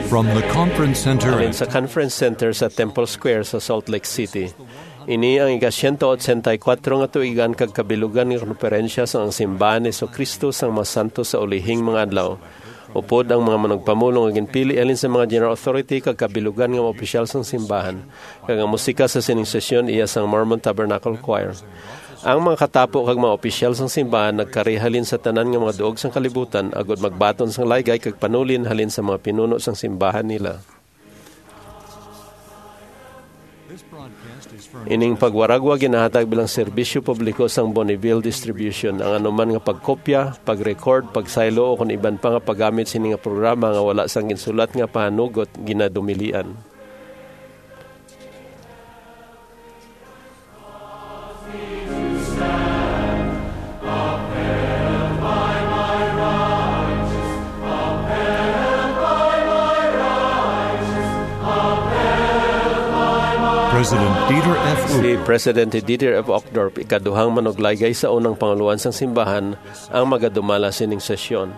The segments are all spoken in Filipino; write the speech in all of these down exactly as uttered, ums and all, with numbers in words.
From the Conference Center Alin sa Conference Center sa Temple Square sa Salt Lake City. Ini ang ika one eighty-four nga tuigan kag kabilugan nga konferensya sa ang simbahan ni Kristo sang masanto sa ulihing mga adlaw. Upod ang mga managpamulong nga ginpili alin sa mga general authority kag kabilugan nga opisyal sang simbahan. Kag ang musika sa sining sesyon iya sang Mormon Tabernacle Choir. Ang mga katapo kag mga opisyal sang simbahan nagkarihalin sa tanan nga mga duog sang kalibutan agud magbaton sang laygay kag panulin halin sa mga pinuno sang simbahan nila. Ining pagwaragwa ginahatag bilang serbisyo publiko sang Bonneville Distribution. Ang anuman nga pagkopya, pag-record, pagsaylo o kung iban pa nga paggamit sini nga programa nga wala sang ginsulat nga pahanugot ginadumilian. President Dieter F. Si President Dieter F. Uchtdorf, ikaduhang manuglaygay sa unang panguluan sang simbahan, ang magadumala sining sesyon.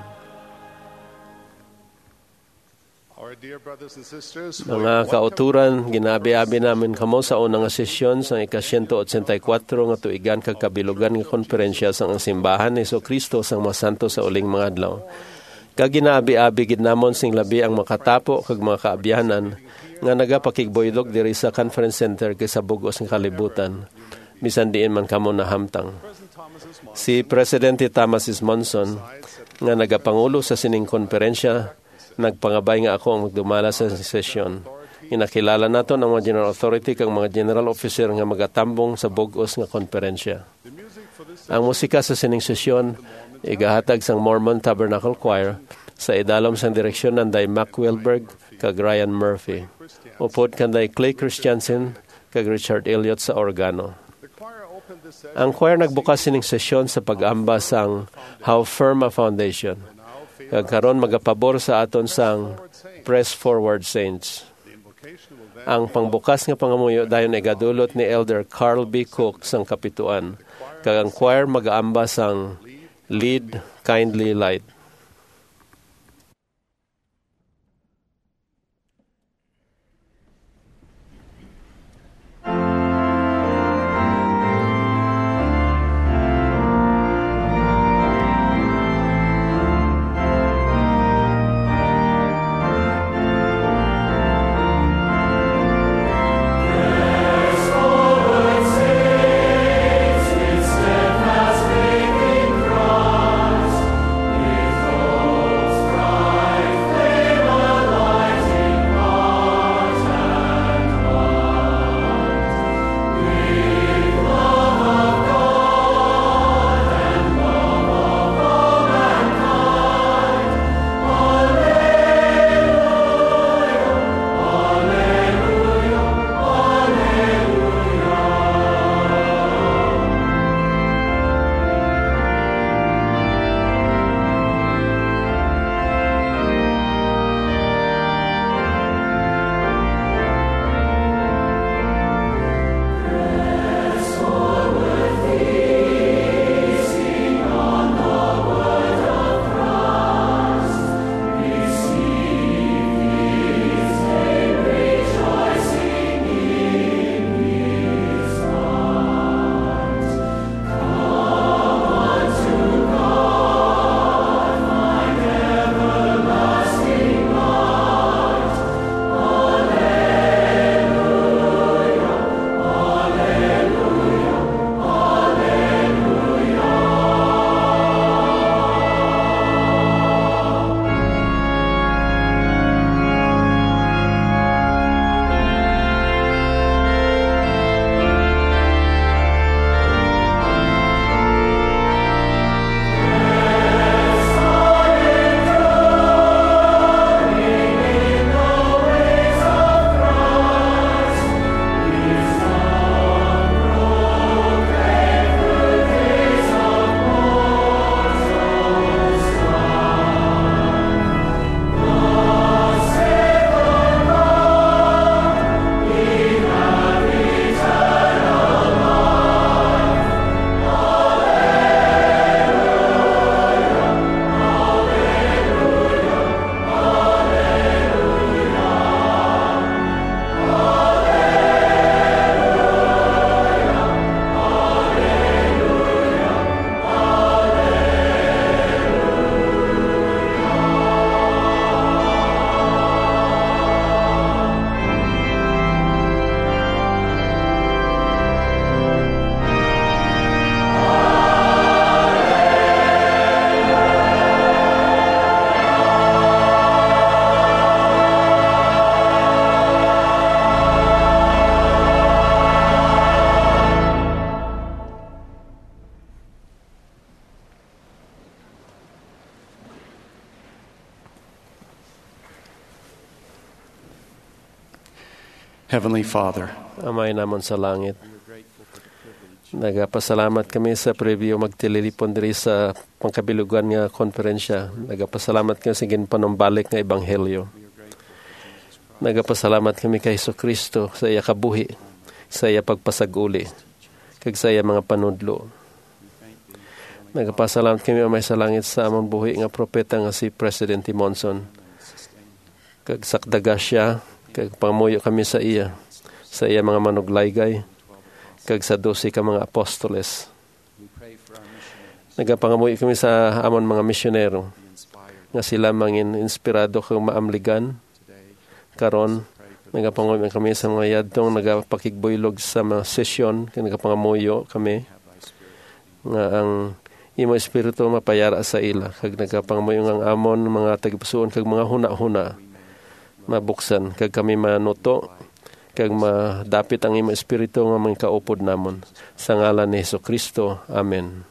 Mga kauturan, ginabi-abi namin kamo sa unang sesyon sa ika one eighty-four nga tuigan kag kabilugan nga konferensya sang ang simbahan ni Kristo sang masanto sa uling mga adlaw. Kag ginaabi-abi gid namon sing labi ang makatapo kag mga kaabyanan nga nagapakigboydog diri sa Conference Center kay sa bugos ng kalibutan. Bisan diin man kamo nahamtang. Si Presidente Thomas S. Monson nga nagapangulo sa sining konferensya nagpangabay nga ako ang magdumala sa sesyon. Inakilala naton ang mga general authority kag mga general officer nga magatambong sa bugos nga konferensya. Ang musika sa sining sesyon igahatag sang Mormon Tabernacle Choir sa idalom sang direksyon nanday Mac Wilberg kag Ryan Murphy. Upod kanday Clay Christiansen kag Richard Elliott sa organo. Ang choir nagbukas sining sesyon sa pag-amba sang How Firm a Foundation. Kag karon magapabor sa aton sang Press Forward Saints. Ang pangbukas nga pangamuyo dayon ay gadulot ni Elder Carl B. Cook sang kapituan. Kag ang choir mag-aamba sang Lead, Kindly Light. Steadfast faith in Christ, Heavenly Father, Amay namon sa langit. Nagapasalamat kami sa preview magtililipon diri sa pangkabilugan nga konferensya. Nagapasalamat kami sa ginpanumbalik nga ebanghelyo. Nagapasalamat kami kay Jesucristo sa iya kabuhi, sa iya pagpasaguli, kag sa iya mga panudlo. Nagapasalamat kami Amay sa langit sa among buhi nga propeta nga si President Monson. Kag sakdaga siya, kag pangamuyo kami sa iya, sa iya mga manuglaygay, kag sa dosi ka mga apostoles. Nagapangamuyo kami sa amon mga misyonero nga sila mangin inspirado kag maamligan. Karon nagapangamuyo kami sa mga yadtong nagapakigbuylog sa mga sesyon, kag nagapangamuyo kami nga ang imo espiritu mapayara sa ila, kag nagapangamuyo ang amon mga tagipusoon kag mga huna-huna mabuksan, kag kami manuto kag madapit ang imo espiritu nga mangkaupod namon. Sa ngalan ni Jesucristo. Amen.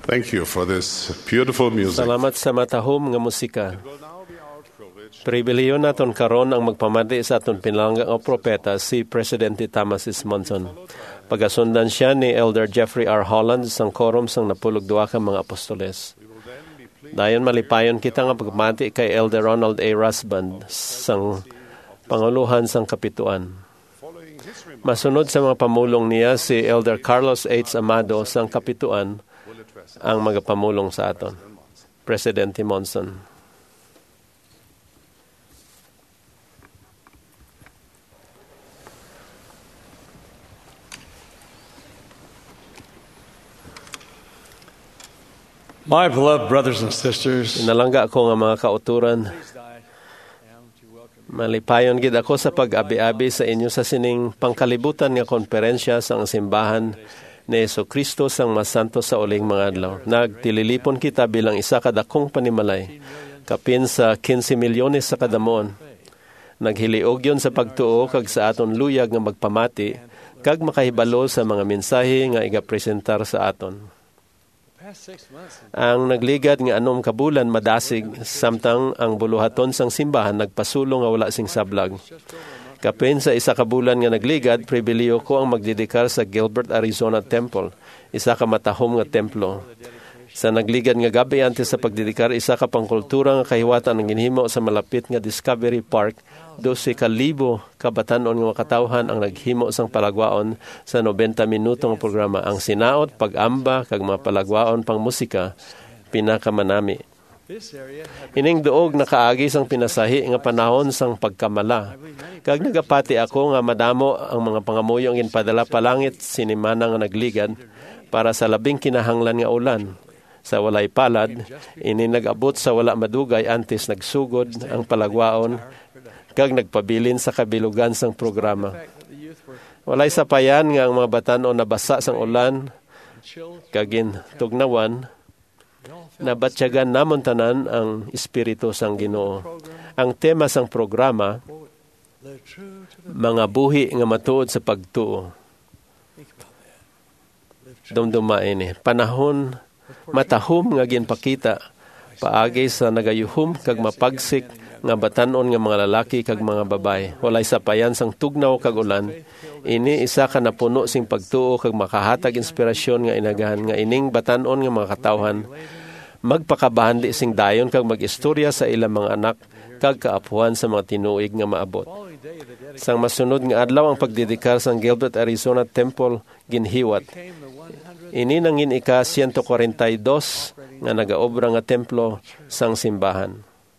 Thank you for this beautiful music. Salamat sa matahom nga musika. Pribiliyo naton karon ang magpamati sa aton pinalangga nga propeta si Presidente Thomas S. Monson. Pagasundan siya ni Elder Jeffrey R. Holland sang korum sang napulog duwa ka mga apostoles. Dayon malipayon kita nga pagpamati kay Elder Ronald A. Rasband sang panguluhan sang kapituan. Masunod sa mga pamulong niya si Elder Carlos H. Amado sang kapituan ang magapamulong sa aton. Presidente Monson. My beloved brothers and sisters, Inalangga ako nga mga kauturan. Malipayon gid ako sa pag-abi-abi sa inyo sa sining pangkalibutan nga konferensya sang simbahan ni Jesucristo sang masanto sa uling mga adlaw. Nagtililipon kita bilang isa ka dakong panimalay, kapin sa fifteen milyones sa kadamuon. Naghiliog yon sa pagtuo kag sa aton luyag nga magpamati kag makahibalo sa mga mensahe nga igapresentar sa aton. Ang nagligad nga anom kabulan madasig samtang ang buluhaton sang simbahan nagpasulong nga wala sing sablag. Kapin sa isa ka bulan nga nagligad, pribiliyo ko ang magdedikar sa Gilbert, Arizona Temple, isa ka matahom nga templo. Sa nagligad nga gabi antes sa pagdedikar, isa ka pangkultura nga kahiwatan ang ginhimo sa malapit nga Discovery Park, twelve ka libo kabatanon nga katawhan ang naghimo sang palagwaon sa ninety minutong programa. Ang sinaot, pag-amba, kag mga palagwaon pang musika, pinakamanami. Ining duog nakaagi sang pinasahi nga panahon sang pagkamala. Kag nagapati ako nga madamo ang mga pangamuyo ang ginpadala palangit sinimana nga nagligad para sa labing kinahanglan nga ulan. Sa walay palad, ini nag-abot sa wala madugay antes nagsugod ang palagwaon kag nagpabilin sa kabilugan sang programa. Walay sapayan nga ang mga batanon nabasa sang ulan kagin tugnawan, nabatsyagan namon tanan ang espiritu sang Ginoo. Ang tema sang programa, mga buhi nga matuod sa pagtuo. Dumduma ini, panahon matahom nga ginpakita, paagi sa nagayuhom kag mapagsik nga batanon nga mga lalaki kag mga babay. Walay sapayan sang tugnaw kag ulan. Ini isa ka napuno sing pagtuo kag makahatag inspirasyon nga inagahan nga ining batanon nga mga katawhan magpakabahandi sing dayon kag magistorya sa ilang mga anak kag kaapuhan sa mga tinuig nga maabot. Sang masunod nga adlaw ang pagdedikar sang Gilbert, Arizona Temple ginhiwat. Ini nangin ika one forty-two nga nagaobra nga templo sang simbahan.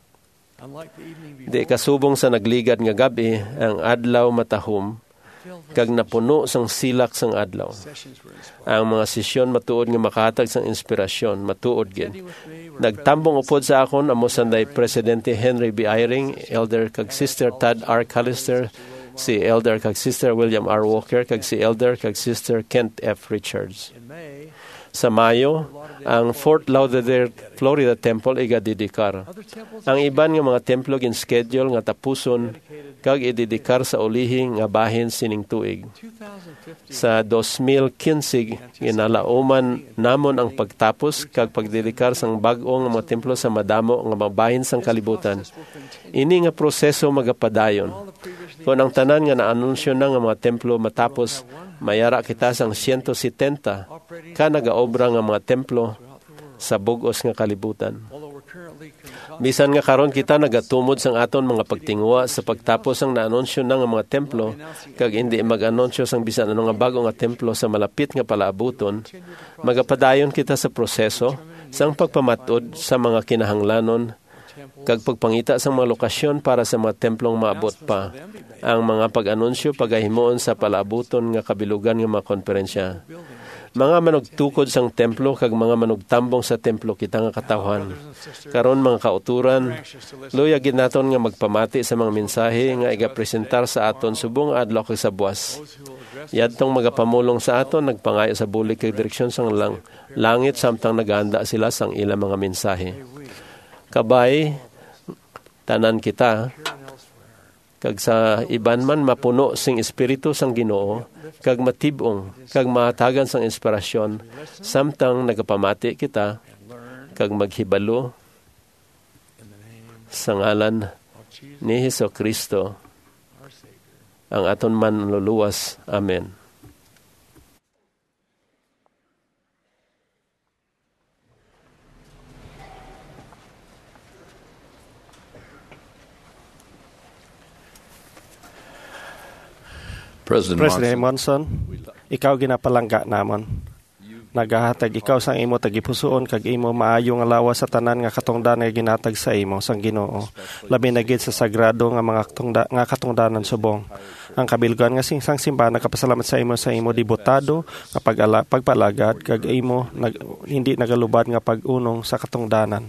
Di kasubong sa nagligad nga gabi ang adlaw matahom kag napuno sang silak sang adlaw. Ang mga sesyon matuod nga makahatag sang inspirasyon, matuod gid. Nagtambong upod sa akon amo sanday Presidente Henry B. Eyring, Elder kag Sister Tad R. Callister, si Elder kag Sister William R. Walker, kag si Elder kag Sister Kent F. Richards. Sa Mayo, ang Fort Lauderdale, Florida Temple igadidikar. Ang iban nga mga templo gin-schedule nga tapuson kag ididikar sa ulihing nga bahin sining tuig. Sa twenty fifteen, ginalauman namon ang pagtapos kag pagdidikar sang bag-o nga mga templo sa madamo nga mga bahin sang kalibutan. Ini nga proseso magapadayon. Kung ang tanan nga naanunsyo na nga mga templo matapos, mayara kita sang one seventy ka nagaobra nga mga templo sa bugos nga kalibutan. Bisan nga karon kita nagatumod sang aton mga pagtingwa sa pagtapos ang naanunsyo na nga mga templo kag hindi mag-anunsyo sang bisan ano nga bago nga templo sa malapit nga palaabuton, magapadayon kita sa proseso sang pagpamatod sa mga kinahanglanon kag pagpangita sa mga lokasyon para sa mga templong maabot pa. Ang mga pag-anunsyo pagahimuon sa palaabuton nga kabilugan nga mga konferensya. Mga manugtukod sang templo kag mga manugtambong sa templo kita nga katawhan. Karon mga kauturan, luya gid naton nga magpamati sa mga mensahe nga igapresentar sa aton subong adlaw kag sa buwas. Yadtong magapamulong sa aton nagpangayo sa bulig kag direksyon sang lang langit samtang nagahanda sila sang ilang mga mensahe. Kabay tanan kita kag sa iban man mapuno sing espiritu sang Ginoo, kag matibong, kag mahatagan sang inspirasyon, samtang nagapamati kita, kag maghibalo sa ngalan ni Hesukristo, ang aton manluluwas. Amen. President, President Monson, Monson, ikaw ginapalangga namon. Nagahatag ikaw sang imo tagipusoon kag imo maayo nga lawas sa tanan nga katungdan nga ginatag sa imo sang Ginoo. Labi na gid sa sagrado nga mga katungda, nga katungdanan subong. Ang kabilgan nga sing sang simbahan nagapasalamat sa imo sa imo dibutado nga pag-ala, pagpalagad kag imo nag, hindi nagalubad nga pag-unong sa katungdanan.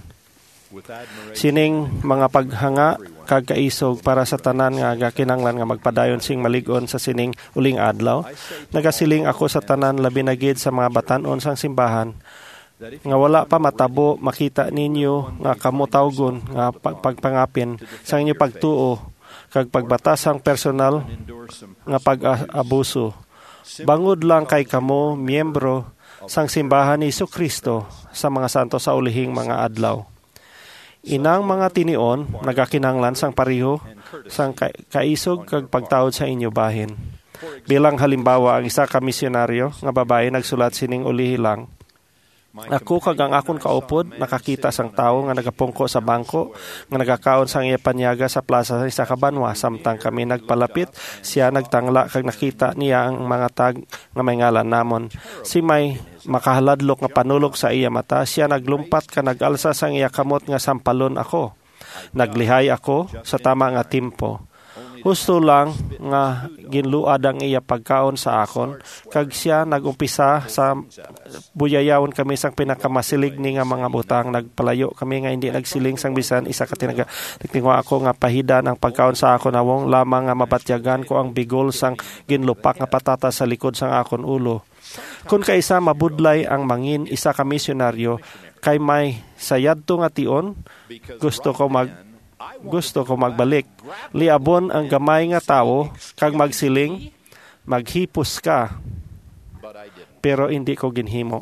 Sining mga paghanga kag kaisog para sa tanan nga kinanglan nga magpadayon sing maligon sa sining uling adlaw. Nagasiling ako sa tanan labi na gid sa mga batan-on sang simbahan nga wala pa matabo makita ninyo nga kamutawgon nga pagpangapin sa inyo pagtuo kag pagbatasang personal nga pag-abuso. Bangod lang kay kamo miyembro sang simbahan ni Hesukristo sa mga santo sa ulihing mga adlaw. Inang mga tinion, nagakinanglan sang pariho, sang ka- kaisog kag pagtawod sa inyo bahin. Bilang halimbawa, ang isa ka misyonaryo, nga babae nagsulat sining ulihi lang. Ako kag ang akon kaupod, nakakita sang tawo nga nagapungko sa bangko, nga nagakaon sang iya panyaga sa plaza sa isa ka banwa. Samtang kami nagpalapit, siya nagtangla kag nakita niya ang mga tag nga may ngalan namon. Si may makahaladlok nga panulok sa iya mata, siya naglumpat ka nagalsa sang iya kamot nga sampalon ako. Naglihay ako sa tama nga timpo. Husto lang nga ginluad ang iya pagkaon sa akon, kag siya nagumpisa sa buyayawon kami sang pinakamasilig ni nga mga butang. Nagpalayo kami nga hindi nagsiling sang bisan isa ka tinaga. Nagtingwa ako nga pahidan ang pagkaon sa akon awong lamang nga mabatyagan ko ang bigol sang ginlupak nga patata sa likod sang akon ulo. Kung kaisa mabudlay ang mangin isa ka misyonaryo kay may sayadto nga tion, gusto ko mag gusto ko magbalik. Liabon ang gamay nga tawo kag magsiling, maghipos ka. Pero hindi ko ginhimo.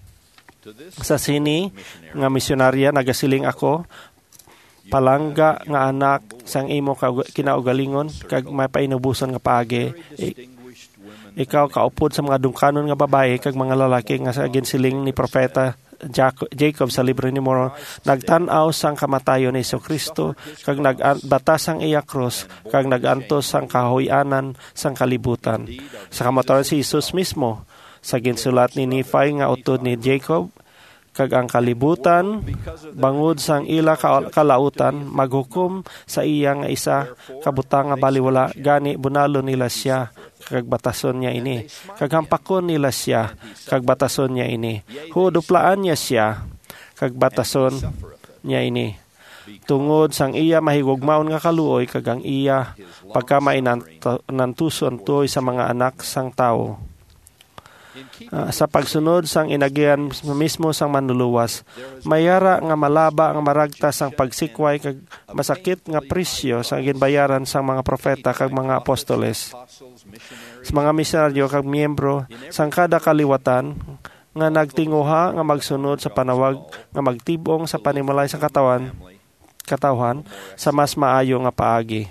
Sa sini nga misyonarya nagasiling ako, palangga nga anak sang imo kinaugalingon kag may painubuson nga paagi. Ikaw kaupod sa mga dungkanon nga babae kag mga lalaki nga sa ginsiling ni propeta Jacob sa libro ni Mormon, nagtan-aw sang kamatayon ni Hesukristo kag nagbatas ang iya cross kag nagantos sang kahoy-anan sang kalibutan. Sa kamatayon si Jesus mismo sa ginsulat ni Nephi nga utod ni Jacob kag ang kalibutan bangod sang ila kalautan maghukom sa iya nga isa kabutang nga baliwala gani bunalo nila siya kag batason niya ini kag hampakon nila siya kag batason niya ini huduplaan niya siya kag batason niya ini tungod sang iya mahigugmaon nga kaluoy kag ang iya pagkamay nantuson toy sa mga anak sang tawo. Uh, sa pagsunod sang inagian mismo sang manluluwas, mayara nga malaba ang maragta sang pagsikway kag masakit nga presyo sang ginbayaran sang mga propeta kag mga apostoles. Sa mga misyonaryo kag miyembro sang kada kaliwatan nga nagtinguha nga magsunod sa panawag nga magtibong sa panimulay sa katawan katawhan sa mas maayo nga paagi.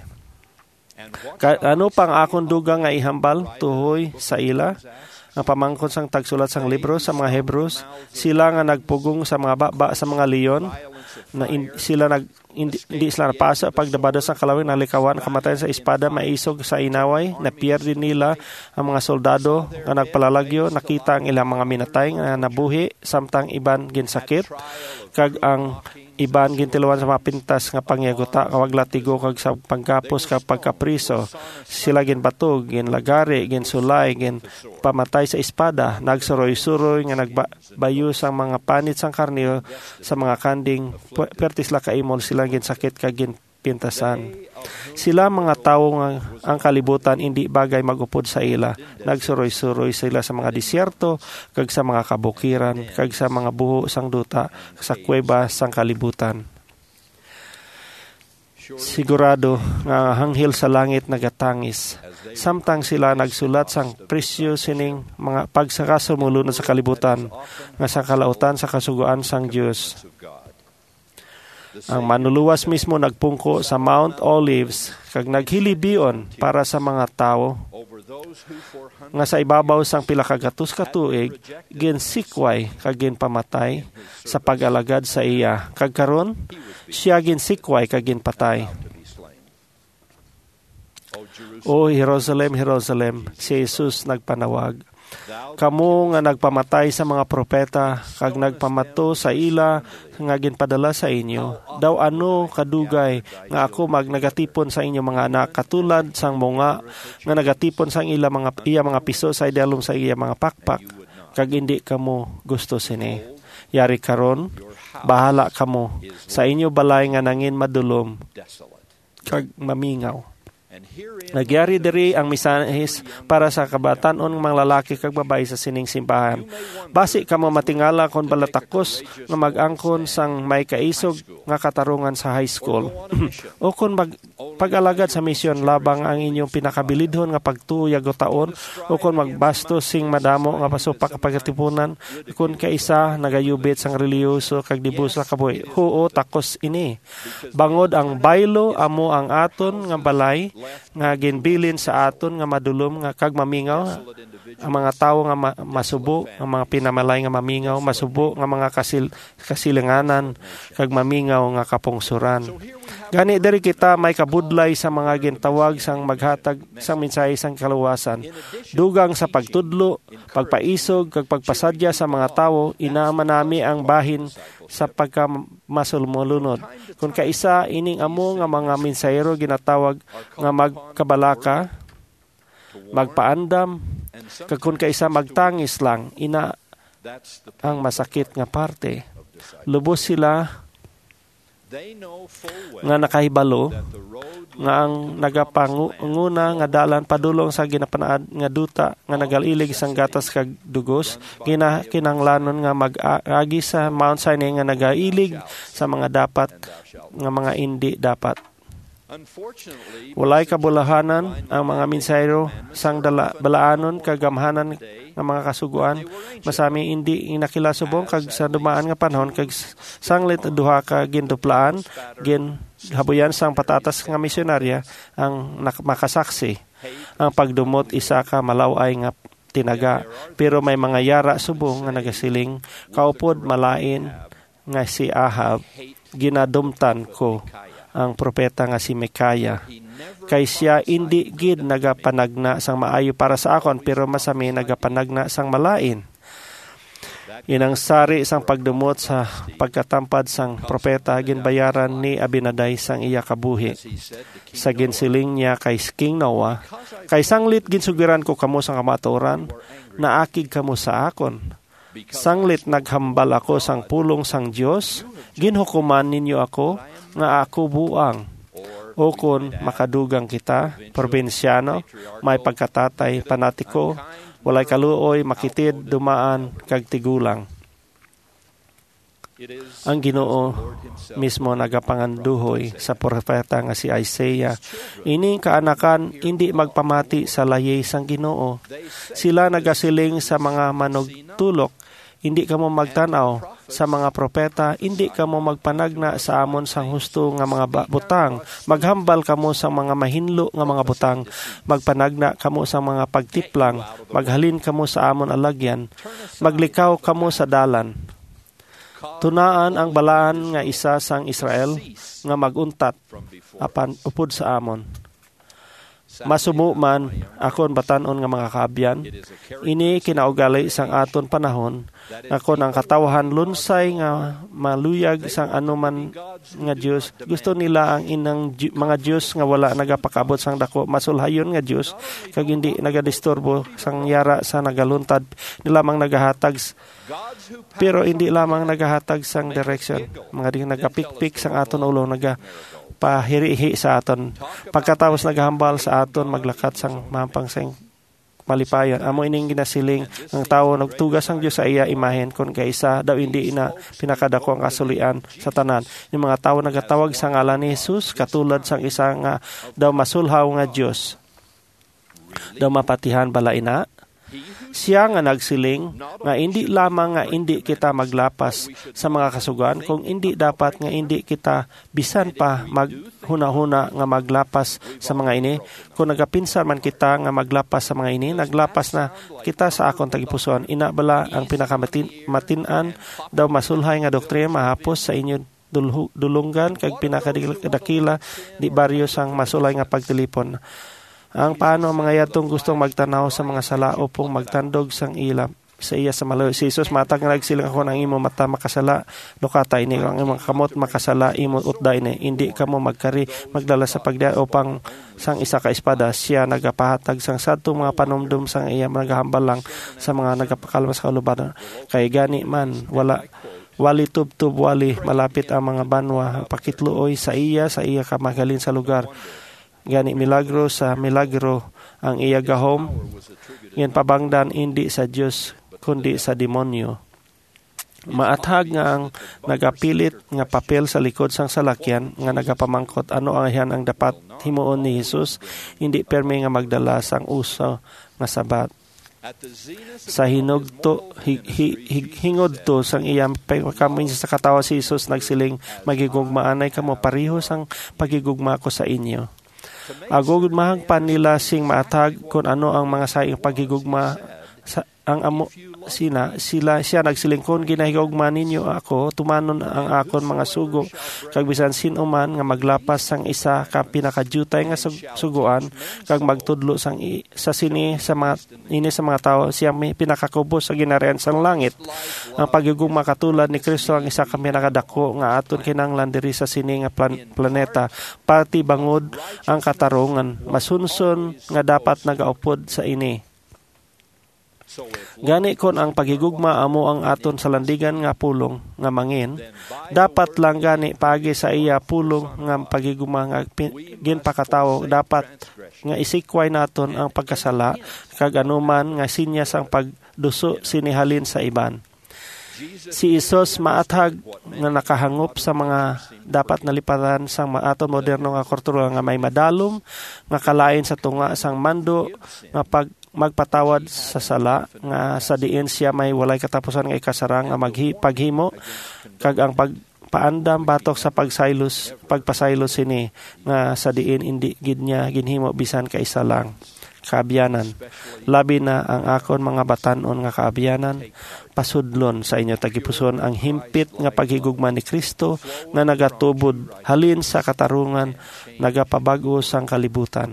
Ka- ano pang akong dugang nga ihambal tuhoy sa ila? Ang pamangkon sang tagsulat sang libro sa mga Hebrews, sila nga nagpugong sa mga baba sa mga leon, na in, sila nag hindi, hindi sila napasa pagdabado sa kalawin na likawan kamatayan sa espada maisog sa inaway na pierdi nila ang mga soldado nga nagpalalagyo nakita ang ilang mga minatay nga nabuhi samtang iban ginsakit kag ang iban gintiluan sa mga pintas nga pangyaguta kawag latigo kag sa pagkapos kag pagkapriso sila ginbatog ginlagari ginsulay gin pamatay sa espada nagsuroy-suroy nga nagbayo sa mga panit sang karne sa mga kanding pertis la kaimol sila ginsakit kag ginpintasan sila mga tawo nga ang kalibutan hindi bagay magupod sa ila nagsuroy-suroy sila sa mga disyerto kag sa mga kabukiran kag sa mga buho sang duta sa kuweba sang kalibutan. sigurado nga hanghil sa langit nagatangis. Samtang sila nagsulat sang presyo sining mga pagsakasumulunod sa kalibutan nga sa kalautan sa kasuguan sang Dios. Ang manluluwas mismo nagpungko sa Mount Olives kag naghilibion para sa mga tawo nga sa ibabaw sang pila ka gatos ka tuig ginsikway kag ginpamatay sa pag-alagad sa iya. Kag karon siya ginsikway kag ginpatay. O Jerusalem, Jerusalem, si Jesus nagpanawag. Kamu nga nagpamatay sa mga propeta kag nagpamato sa ila nga ginpadala sa inyo. Daw ano kadugay nga ako magnagatipon sa inyo mga anak katulad sang monga nga nagatipon sang ila mga iya mga piso sa idalom sa iya mga pakpak kag hindi kamo gusto sini. Yari karon bahala kamo sa inyo balay nga nangin madulom kag mamingaw. Nagyari diri ang misahes para sa kabatanon ng mga lalaki kag babae sa sining simbahan. Basi kamo matingala kon balatakos nga mag-angkon sang may kaisog nga katarungan sa high school. O kon mag pag-alagad sa misyon labang ang inyong pinakabilidhon nga pagtuyag o taon o kon magbastos sing madamo nga pasupak pagatipunan kun kaisa nagayubit sang reliyoso kag dibusla kaboy. Huo takos ini. Bangod ang baylo amo ang aton nga balay nga ginbilin sa aton nga madulom nga kag mamingaw ang mga tawo nga ma- masubo ang mga pinamalay nga mamingaw masubo nga mga kasil kasilinganan kag mamingaw nga kapungsuran. Gani diri kita may kabudlay sa mga gintawag sang maghatag sang mensahe sang kaluwasan. Dugang sa pagtudlo, pagpaisog kag pagpasadya sa mga tawo, inaama nami ang bahin sa pagkamasulmulunod. Kung kaisa ining amo nga mga mensahero ginatawag nga magkabalaka, magpaandam, kag kung kaisa magtangis lang, ina ang masakit nga parte. Lubos sila nga nakahibalo nga ang nagapanguna nga dalan padulong sa ginapanaad nga duta nga nagalilig sang gatas kag dugos kina kinanglanon nga mag-agi sa Mount Sinai nga nagailig sa mga dapat nga mga indi dapat. Walay kabulahanan ang mga mensahero sang dala, balaanon kagamhanan nga mga kasuguan masami indi inakilasubong kag sa dumaan nga panahon kag sanglit duha ka ginduplaan gin habuyan sang patatas nga misyonarya ang makasaksi ang pagdumot isa ka malaway nga tinaga pero may mga yara subong nga nagasiling kaupod malain nga si Ahab ginadumtan ko ang propeta nga si Mikaya. Kay siya indi gid nagapanagna sang maayo para sa akon pero masami nagapanagna sang malain. Inang sari sang pagdumot sa pagkatampad sang propeta ginbayaran ni Abinaday sang iya kabuhi. Sa ginsiling niya kay King Noah, kay sanglit ginsugiran ko kamo sang kamatuoran, naakig kamo sa akon. Sanglit naghambal ako sang pulong sang Dios, ginhukuman ninyo ako nga ako buang. O kon makadugang kita, probinsyano, may pagkatatay, panatiko, walay kaluoy, makitid, dumaan, kag tigulang. Ang Ginoo mismo nagapanganduhoy sa propeta nga si Isaiah. Ining kaanakan hindi magpamati sa layay sang Ginoo. Sila nagasiling sa mga manugtulok, hindi kamo magtanaw sa mga propeta, hindi kamo magpanagna sa amon sang husto nga mga butang. Maghambal kamo sa mga mahinlo nga mga butang. Magpanagna kamo sa mga pagtiplang. Maghalin kamo sa amon alagyan. Maglikaw kamo sa dalan. Tunaan ang balaan nga isa sang Israel nga maguntat apan upod sa amon. Masumo man akon batanon nga mga kaabyan, ini kinaugali sang aton panahon, ako ang katawahan lunsay nga maluyag sang anuman nga Dios. Gusto nila ang inang mga Dios nga wala nagapakabot sang dako, masulhayon nga Dios, kag hindi nagadisturbo sang yara sa nagaluntad, nila mang nagahatag pero hindi lamang nagahatag sang direction. Mga di nagapikpik sang aton ulo, naga pahirihi sa aton. Pagkatapos naghambal sa aton, maglakat sang mampang sang malipayon. Amo ining ginasiling ang tawo nagtugas ang Dios sa iya imahen kun kaysa daw hindi ina pinakadako ang kasulian sa tanan. Yung mga tawo nagatawag sa ngalan ni Jesus katulad sang isa nga daw masulhaw nga Dios. Daw mapatihan bala ina. Siya nga nagsiling nga hindi lamang nga hindi kita maglapas sa mga kasugan kung hindi dapat nga hindi kita bisan pa maghuna-huna nga maglapas sa mga ini. Kung nagapinsan man kita nga maglapas sa mga ini, naglapas na kita sa akong tagipusoan. Ina bala ang pinakamatinan daw masulhay nga doktrina mahapos sa inyo dulunggan kag pinakadakila di baryo sang masulay nga pagtelipon. Ang paano ang mga yatong gustong magtanaw sa mga sala upong magtandog sang ilam sa iya sa malayo. Si Jesus matag nga nagsiling ako ng imo mata makasala lokata ini ang imong kamot makasala imo utday ni hindi kamo magkari magdala sa pagdiya upang sang isa ka espada siya nagapahatag sang sadto mga panumdum sang iya nagahambal lang sa mga nagapakalma sa kalubatan kay gani man wala wali tub-tub wali malapit ang mga banwa pakitluoy sa iya sa iya ka magalin sa lugar. Gani milagro sa milagro ang iya gahom yan pabangdan hindi sa Dios kundi sa demonyo. Maathag nga ang nagapilit nga papel sa likod sang salakyan nga nagapamangkot ano ang yan ang dapat himuon ni Jesus hindi permi nga magdala sang uso nga sabat. Sa hinugto hi, hi, hi, hingudto sang iyang pagkamin sa katawa si Jesus nagsiling magigugmaanay kamo pareho sang pagigugma ko sa inyo. Agugmahang panila sing maatag kung ano ang mga saing pagigugma sa ang amo sina sila siya nagsiling kon ginahigugma ninyo ako tumanon ang akon mga sugo kag bisan sino man nga maglapas sang isa ka pinakajutay nga suguan kag magtudlo sang i, sa sini sa mga ini sa mga tawo siya may pinakakubos sa ginarian sang langit. Ang pagigugma katulad ni Kristo ang isa ka pinakadako nga aton kinahanglan diri sa sini nga plan, planeta pati bangod ang katarungan masunson nga dapat nagaupod sa ini. Gani kon ang pagigugma amo ang aton sa landigan nga pulong nga mangin dapat lang gani pagi sa iya pulong nga pagigugma nga ginpakatawo dapat nga isikway naton ang pagkasala kag anuman nga sinyas ang pagduso sinihalin sa iban. Si Jesus maathag nga nakahangop sa mga dapat nalipatan sang aton moderno nga kultura nga may madalom nga kalain sa tunga sang mando nga pag magpatawad sa sala nga sa diin siya may walay katapusan nga ikasarang nga maghi paghimo kag ang pagpaandam batok sa pagsaylos pagpasaylos sini nga sa diin indi gid niya ginhimo bisan ka isa lang kaabyanan labi na ang akon mga batan-on nga kaabyanan pasudlon sa inyo tagipuson ang himpit nga paghigugma ni Kristo nga nagatubod halin sa katarungan nagapabago sang kalibutan.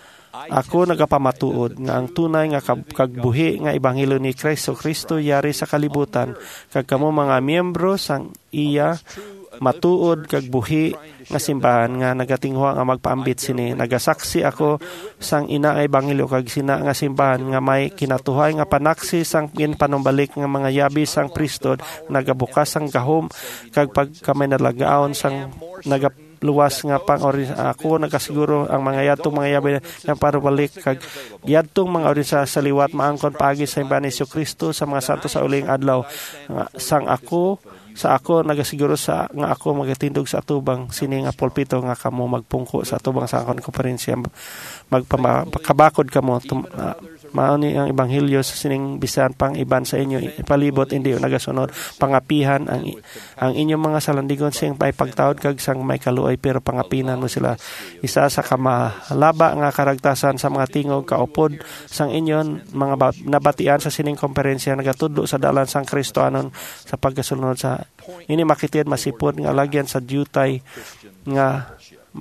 Ako nagapamatuod nga ang tunay nga kagbuhi nga ebanghelyo ni Kristo Kristo yari sa kalibutan kag kamo mga miyembro sang iya matuod kag buhi nga simbahan nga nagatinghwa nga magpaambit sini nagasaksi ako sang ina nga ebanghelyo kag sina nga simbahan nga may kinatuhay nga panaksi sang ginpanumbalik nga mga yabi sang pristod nagabukas sang gahom kag pagkamay nalagaon sang nagap luwas nga pang orin ako nagasiguro ang mga yadtong mga yabi nga parubalik kag yadtong mga orin sa saliwat maangkon pagi sa imbahan ni Kristo sa mga santo sa uling adlaw sang ako sa ako nagasiguro sa nga ako magatindog sa atubang sini nga pulpito nga kamo magpungko sa atubang sa akon konferensya magpakabakod kamo tum, uh, mauni ang ebanghelyo sa sining bisan pang iban sa inyo ipalibot hindi nagasunod pangapihan ang ang inyong mga salandigon sing may pagtawad kag sang may kaluoy pero pangapinan mo sila isa sa kamalaba nga karagtasan sa mga tingog kaupod sang inyon mga nabatian sa sining konferensya nagatudlo sa dalan sang Kristoanon sa pagkasunod sa ini makitid masipod nga lagyan sa dutay nga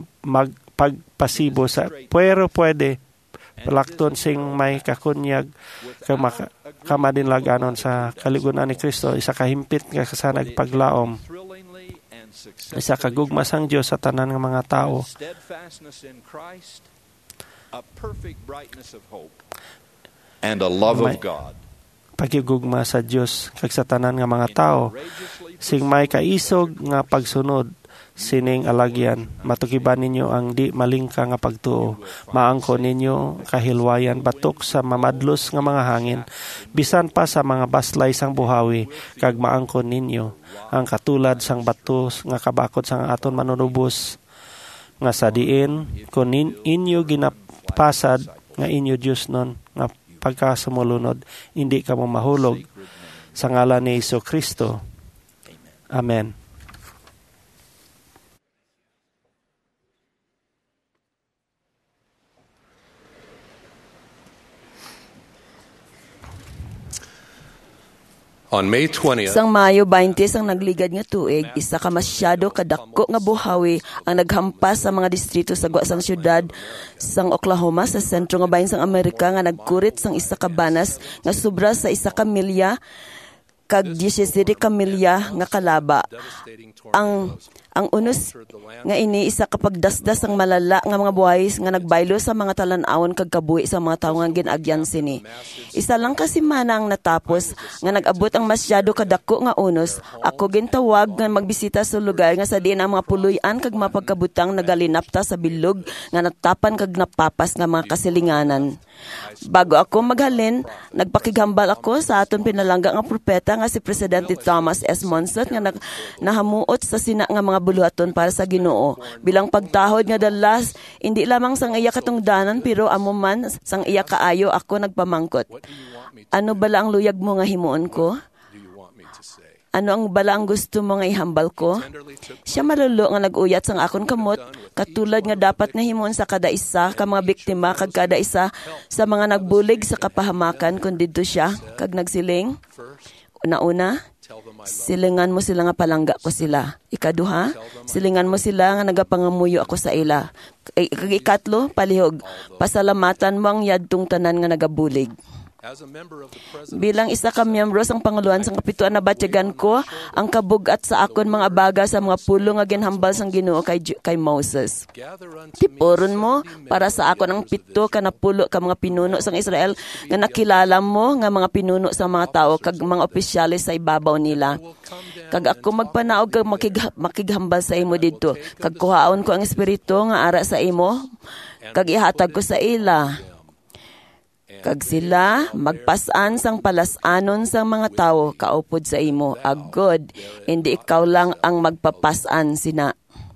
magpagpasibo sa pero pwede palakton sing may kakunyag kamadinlaganon sa kaligunan ni Kristo isa kahimpit nga kasanag paglaom isa kagugma sang Dios sa tanan nga mga tao and a love of God. Pagigugma sa Dios kag sa tanan nga mga tao sing may kaisog nga pagsunod sining alagyan. Matukiban ninyo ang di malingka nga pagtuo. Maangko ninyo kahilwayan batok sa mamadlos nga mga hangin. Bisan pa sa mga baslay sang buhawi, kag maangko ninyo ang katulad sang batos nga kabakot sang aton manunubos. Nga sa diin, kung in, inyo ginapasad nga inyo Diyos nun, nga pagkasumulunod, hindi ka mo mahulog. Sa ngalan ni Hesus Kristo. Amen. On May twentieth, Sang Mayo twenty sang nagligad nga tuig, isa ka masyado kadako nga buhawi ang naghampas sa mga distrito sa gwa sang syudad sang Oklahoma sa sentro nga bahin sang Amerika nga nagkurit sang isa ka banas nga sobra sa isa ka milya kag diyesisiete ka milya nga kalaba. Ang ang unos nga ini isa ka pagdasdas ang malala nga mga buhay nga nagbaylo sa mga talan-awon kag kabuhi sa mga tawo nga ginagyan sini. Isa lang kasi mana ang natapos nga nag-abot ang masyado kadako nga unos. Ako gintawag nga magbisita sa lugar nga sa diin ang mga puloy-an kag mapagkabutang nagalinapta sa bilog nga natapan kag napapas nga mga kasilinganan. Bago ako maghalin, nagpakighambal ako sa aton pinalangga nga propeta nga si Presidente Thomas S. Monson nga nag, nahamuot sa sina nga mga buluhaton para sa Ginoo. Bilang pagtahod nga dalas, hindi lamang sang iya katungdanan pero amo man sang iya kaayo ako nagpamangkot. Ano bala ang luyag mo nga himuon ko? Ano ang bala ang gusto mo nga ihambal ko? Siya malulo nga nag-uyat sang akon kamot, katulad nga dapat nga himuon sa kada isa ka mga biktima kag kada isa sa mga nagbulig sa kapahamakan kun didto siya kag nagsiling. Una-una, silingan mo sila nga palangga ko sila. Ikaduha, silingan mo sila nga nagapangamuyo ako sa ila. Kag ikatlo, palihog, pasalamatan mo ang yadtong tanan nga nagabulig. Bilang isa ka miyembro sang Panguluan sang kapituan na batyagan ko ang kabugat sa akon mga baga sa mga pulo nga ginhambal sang Ginoo kay kay Moses. Tipuron mo para sa akon ang pito ka napulo ka mga pinuno sang Israel nga nakilala mo nga mga pinuno sa mga tao kag mga opisyales sa ibabaw nila. Kag ako magpanaog kag makig, makighambal sa imo didto kag kuhaon ko ang espiritu nga ara sa imo kag ihatag ko sa ila. Kag sila magpasan sang palasanon sang mga tawo kaupod sa imo. Agod, hindi ikaw lang ang magpapasan sina.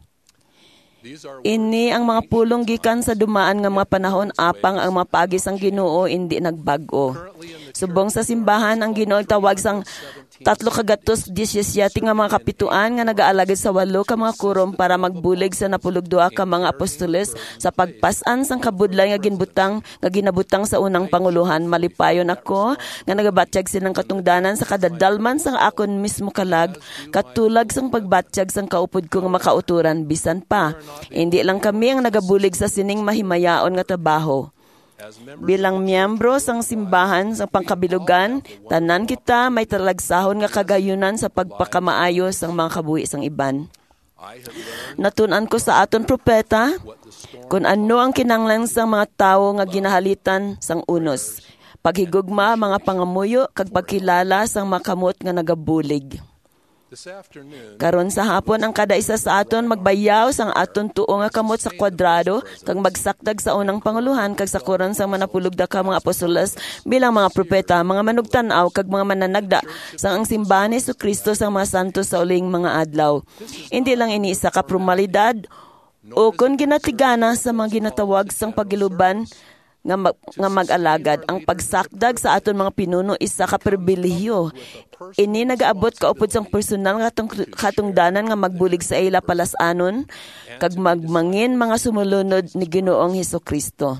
Ini ang mga pulong gikan sa dumaan nga mga panahon apang ang mga pagi sang Ginoo hindi nagbago. Subong sa simbahan ang Ginoo tawag sang tatlo kagatos disyesiyati nga mga kapituan nga nagaalagad sa walo ka mga kurom para magbulig sa napulugdua ka mga apostoles sa pagpasan sang kabudlay nga ginbutang nga ginabutang sa unang panguluhan. Malipayon ako nga nagabatyag silang katungdanan sa kadadalman sang akon mismo kalag katulag sang pagbatyag sang kaupod ko nga makauturan bisan pa. Hindi lang kami ang nagabulig sa sining mahimayaon nga trabaho. Bilang miyembro sang simbahan sa pangkabilugan, tanan kita may talagsahon nga kagayunan sa pagpakamaayo sang mga kabuhi sang iban. Natunan ko sa aton propeta kung ano ang kinanglan sang mga tawo nga ginahalitan sang unos. Paghigugma, mga pangamuyo, kag pagkilala sang makamot nga nagabulig. Karon sa hapon ang kada isa sa aton magbayaw sang aton tuo nga kamot sa kwadrado kag magsakdag sa unang panguluhan kag sa koron sang manapulugda ka mga apostoles bilang mga propeta, mga manugtan-aw kag mga mananagda sang ang simbahan ni Jesucristo sang mga santos sa uling mga adlaw. Hindi lang ini isa ka formalidad o kun ginatigana sa mga ginatawag sang pagiluban nga, mag, nga mag-alagad. Ang pagsakdag sa aton mga pinuno isa ka pribilehiyo. Ini nagaabot kaupod sang personal nga katungdanan nga magbulig sa ila palasanon kag magmangin mga sumulunod ni Ginoong Hesukristo.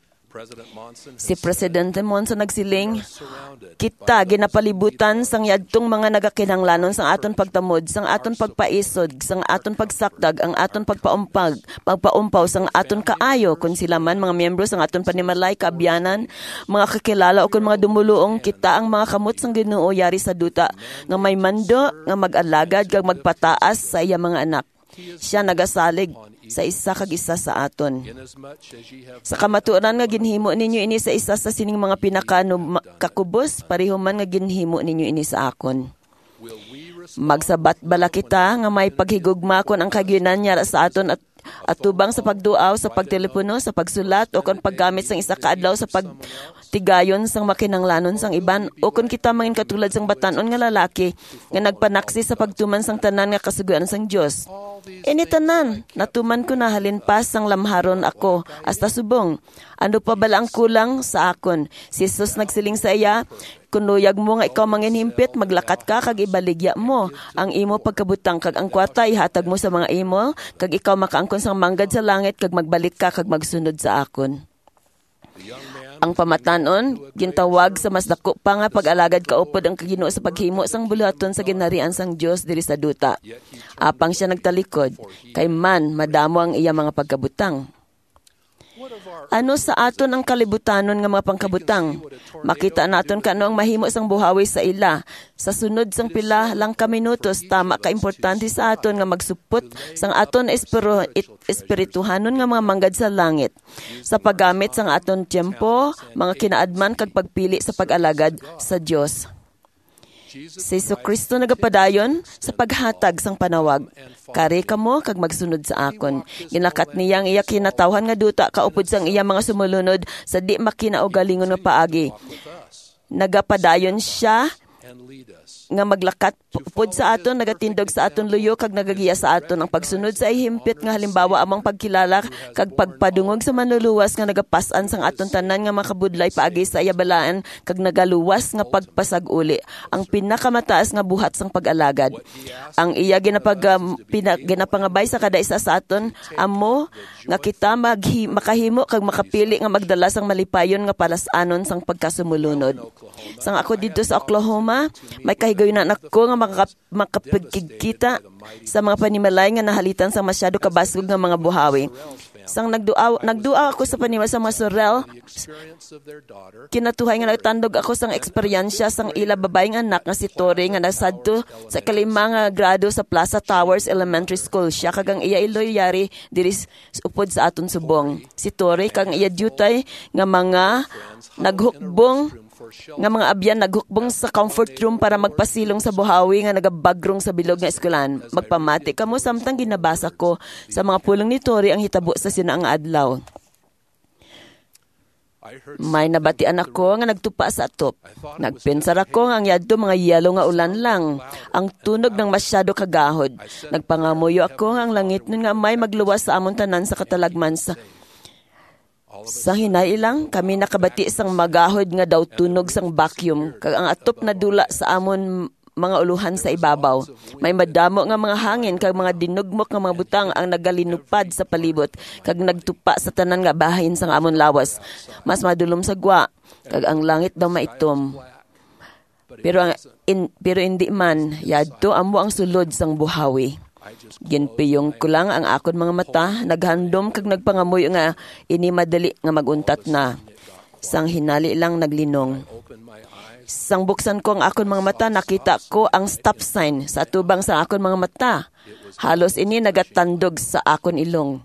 Si Presidente Monson nagsiling, kita ginapalibutan sang yadtong mga nagakinanglanon sang aton pagtamod, sang aton pagpaisod, sang aton pagsakdag, ang aton pagpaumpag, pagpaumpaw sang aton kaayo kun sila man mga miyembro sang aton panimalay kaabyanan, mga kakilala o kun mga dumuluong kita ang mga kamot sang Ginoo yari sa duta nga may mando nga mag-alagad kag magpataas sa iya mga anak. Siya nagasalig sa isa kag isa sa aton. Sa kamatuoran nga ginhimo ninyo ini sa isa sa sining mga pinakano kakubos, pareho man nga ginhimo ninyo ini sa akon. Magsabat bala kita nga may paghigugma kon ang kagyunan niya sa aton at atubang sa pagduaw, sa pagtelepono, sa pagsulat, o kon paggamit sang isa ka adlaw sa pagtigayon sang makinanglanon sang iban, o kon kita mangin katulad sang batanon nga lalaki nga nagpanaksi sa pagtuman sang tanan nga kasuguan sang Dios. Ini tanan, natuman ko na halinpas sang lamharon ako, hasta subong. Ano pa bala ang kulang sa akon? Si Jesus nagsiling sa iya, kunuyag mo nga ikaw manginhimpit, maglakat ka, kag ibaligya mo. Ang imo pagkabutang, kag ang kwarta, ihatag mo sa mga imo, kag ikaw makaangkon sang manggad sa langit, kag magbalik ka, kag magsunod sa akon. Ang pamatanon, gintawag sa mas dako pa nga pag-alagad kaupod ang Ginoo sa paghimo sang buluhaton sa ginarian sang Dios diri sa duta. Apang siya nagtalikod, kay man madamo ang iya mga pagkabutang. Ano sa aton ang kalibutanon nga mga pangkabutang? Makita naton kano ang mahimo sang buhawi sa ila. Sa sunod sang pila lang ka minutos, tama ka importante sa aton nga magsupot sang aton espiro, espirituhanon nga mga manggad sa langit. Sa paggamit sang aton tiyempo, mga kinaadman kag pagpili sa pag-alagad sa Dios. Si Jesucristo nagapadayon sa paghatag sang panawag. Kari kamo kag magsunod sa akon. Ginakat niyang iya kinatawhan nga duta kaupod sang iya mga sumulunod sa di makinaugalingon nga paagi. Nagapadayon siya nga maglakat pud sa aton, nagatindog sa aton luyo kag nagagiya sa aton ang pagsunod sa ihimpit nga halimbawa amang pagkilala kag pagpadungog sa manluluwas nga nagapas-an sang aton tanan nga makabudlay paagi sa iyabalaan kag nagaluwas nga pagpasag-uli ang pinakamataas nga buhat sang pag-alagad. Ang iya ginapag um, pina, ginapangabay sa kada isa sa aton amo nga kita maghi, makahimo kag makapili nga magdala sang malipayon nga palas-anon sang pagkasumulunod. Sang ako dito sa Oklahoma, may kahigayonan ako nga makapagkikita sa mga panimalay nga nahalitan sa masyado kabasog nga mga buhawi. Sang nagdua nagdua ako sa panimala sa mga Sorel, kinatuhay nga nagtandog ako sang eksperyensya sang ila babaeng anak nga si Tori nga nasadto sa kalima nga grado sa Plaza Towers Elementary School. Siya kagang iya iloy yari diri upod sa aton subong. Si Tori kag iya dutay nga mga naghukbong nga mga abyan naghukbong sa comfort room para magpasilong sa buhawi nga nagabagrong sa bilog nga eskwelahan. Magpamati kamo samtang ginabasa ko sa mga pulong ni Tori ang hitabo sa sinaang adlaw. May nabatian ako nga nagtupa sa atop. Nagpensar ako nga ang yadto mga yelo nga ulan lang. Ang tunog ng masyado kagahod. Nagpangamuyo ako nga ang langit nun nga may magluwas sa amon tanan sa katalagman sa Sa hinailang, kami nakabati sang magahod nga daw tunog sang vacuum, kag ang atop na dula sa amon mga uluhan sa ibabaw. May madamo nga mga hangin, kag mga dinugmok nga mga butang ang nagalinupad sa palibot, kag nagtupa sa tanan nga bahin sang amon lawas. Mas madulom sa gwa, kag ang langit daw maitom. Pero, ang, in, pero hindi man, yadto amo ang sulod sang buhawi. Ginpiyong ko lang ang akon mga mata, naghandom kag nagpangamoy nga ini madali nga maguntat na. Sang hinali lang naglinong. Sang buksan ko ang akon mga mata, nakita ko ang stop sign sa tubang sa akon mga mata. Halos ini nagatandog sa akon ilong.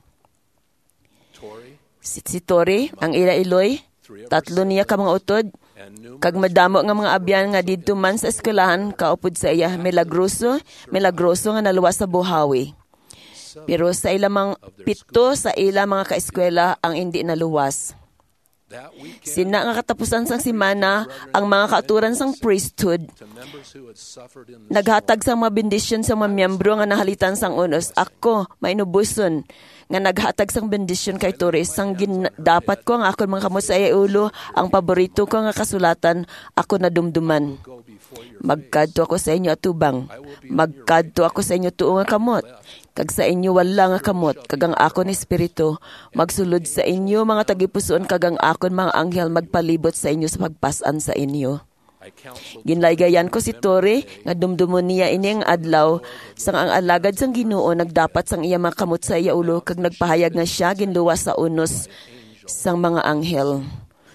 Si, si Tori, ang ila iloy, tatlo niya ka mga utod, kag madamo nga mga abyan nga didto man sa eskwelahan kaupod sa iya milagroso milagroso nga naluwas sa buhawi. Pero sa ilamang pito sa ila mga kaeskwela ang hindi naluwas. Sina nga katapusan sang simana ang mga kaaturan sang priesthood naghatag sang mga bendisyon sa mga miyembro nga nahalitan sang unos. Ako mainubuson nga naghatag sang bendisyon kay Torres sang gin, dapat ko ang akon mga kamot sa iya ulo ang paborito ko nga kasulatan ako na dumduman. Magkadto ako sa inyo atubang, magkadto ako sa inyo tuo nga kamot, kag sa inyo wala nga kamot, kag ang akon espiritu magsulod sa inyo mga tagipusoon, kag ang akon mga anghel magpalibot sa inyo sa pagpasan sa inyo. Ginlaygayan ko si Tori nga dumdumon niya ini ang adlaw sang ang alagad sang Ginoo nagdapat sang iya makamot sa iya ulo, kag nagpahayag nga siya ginluwas sa unos sang mga anghel.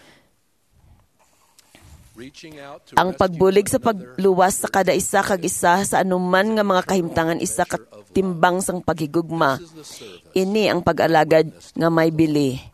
Ang pagbulig sa pagluwas sa kada isa kag isa sa anuman nga mga kahimtangan isa katimbang sang paghigugma. Ini ang pag-alagad nga may bili.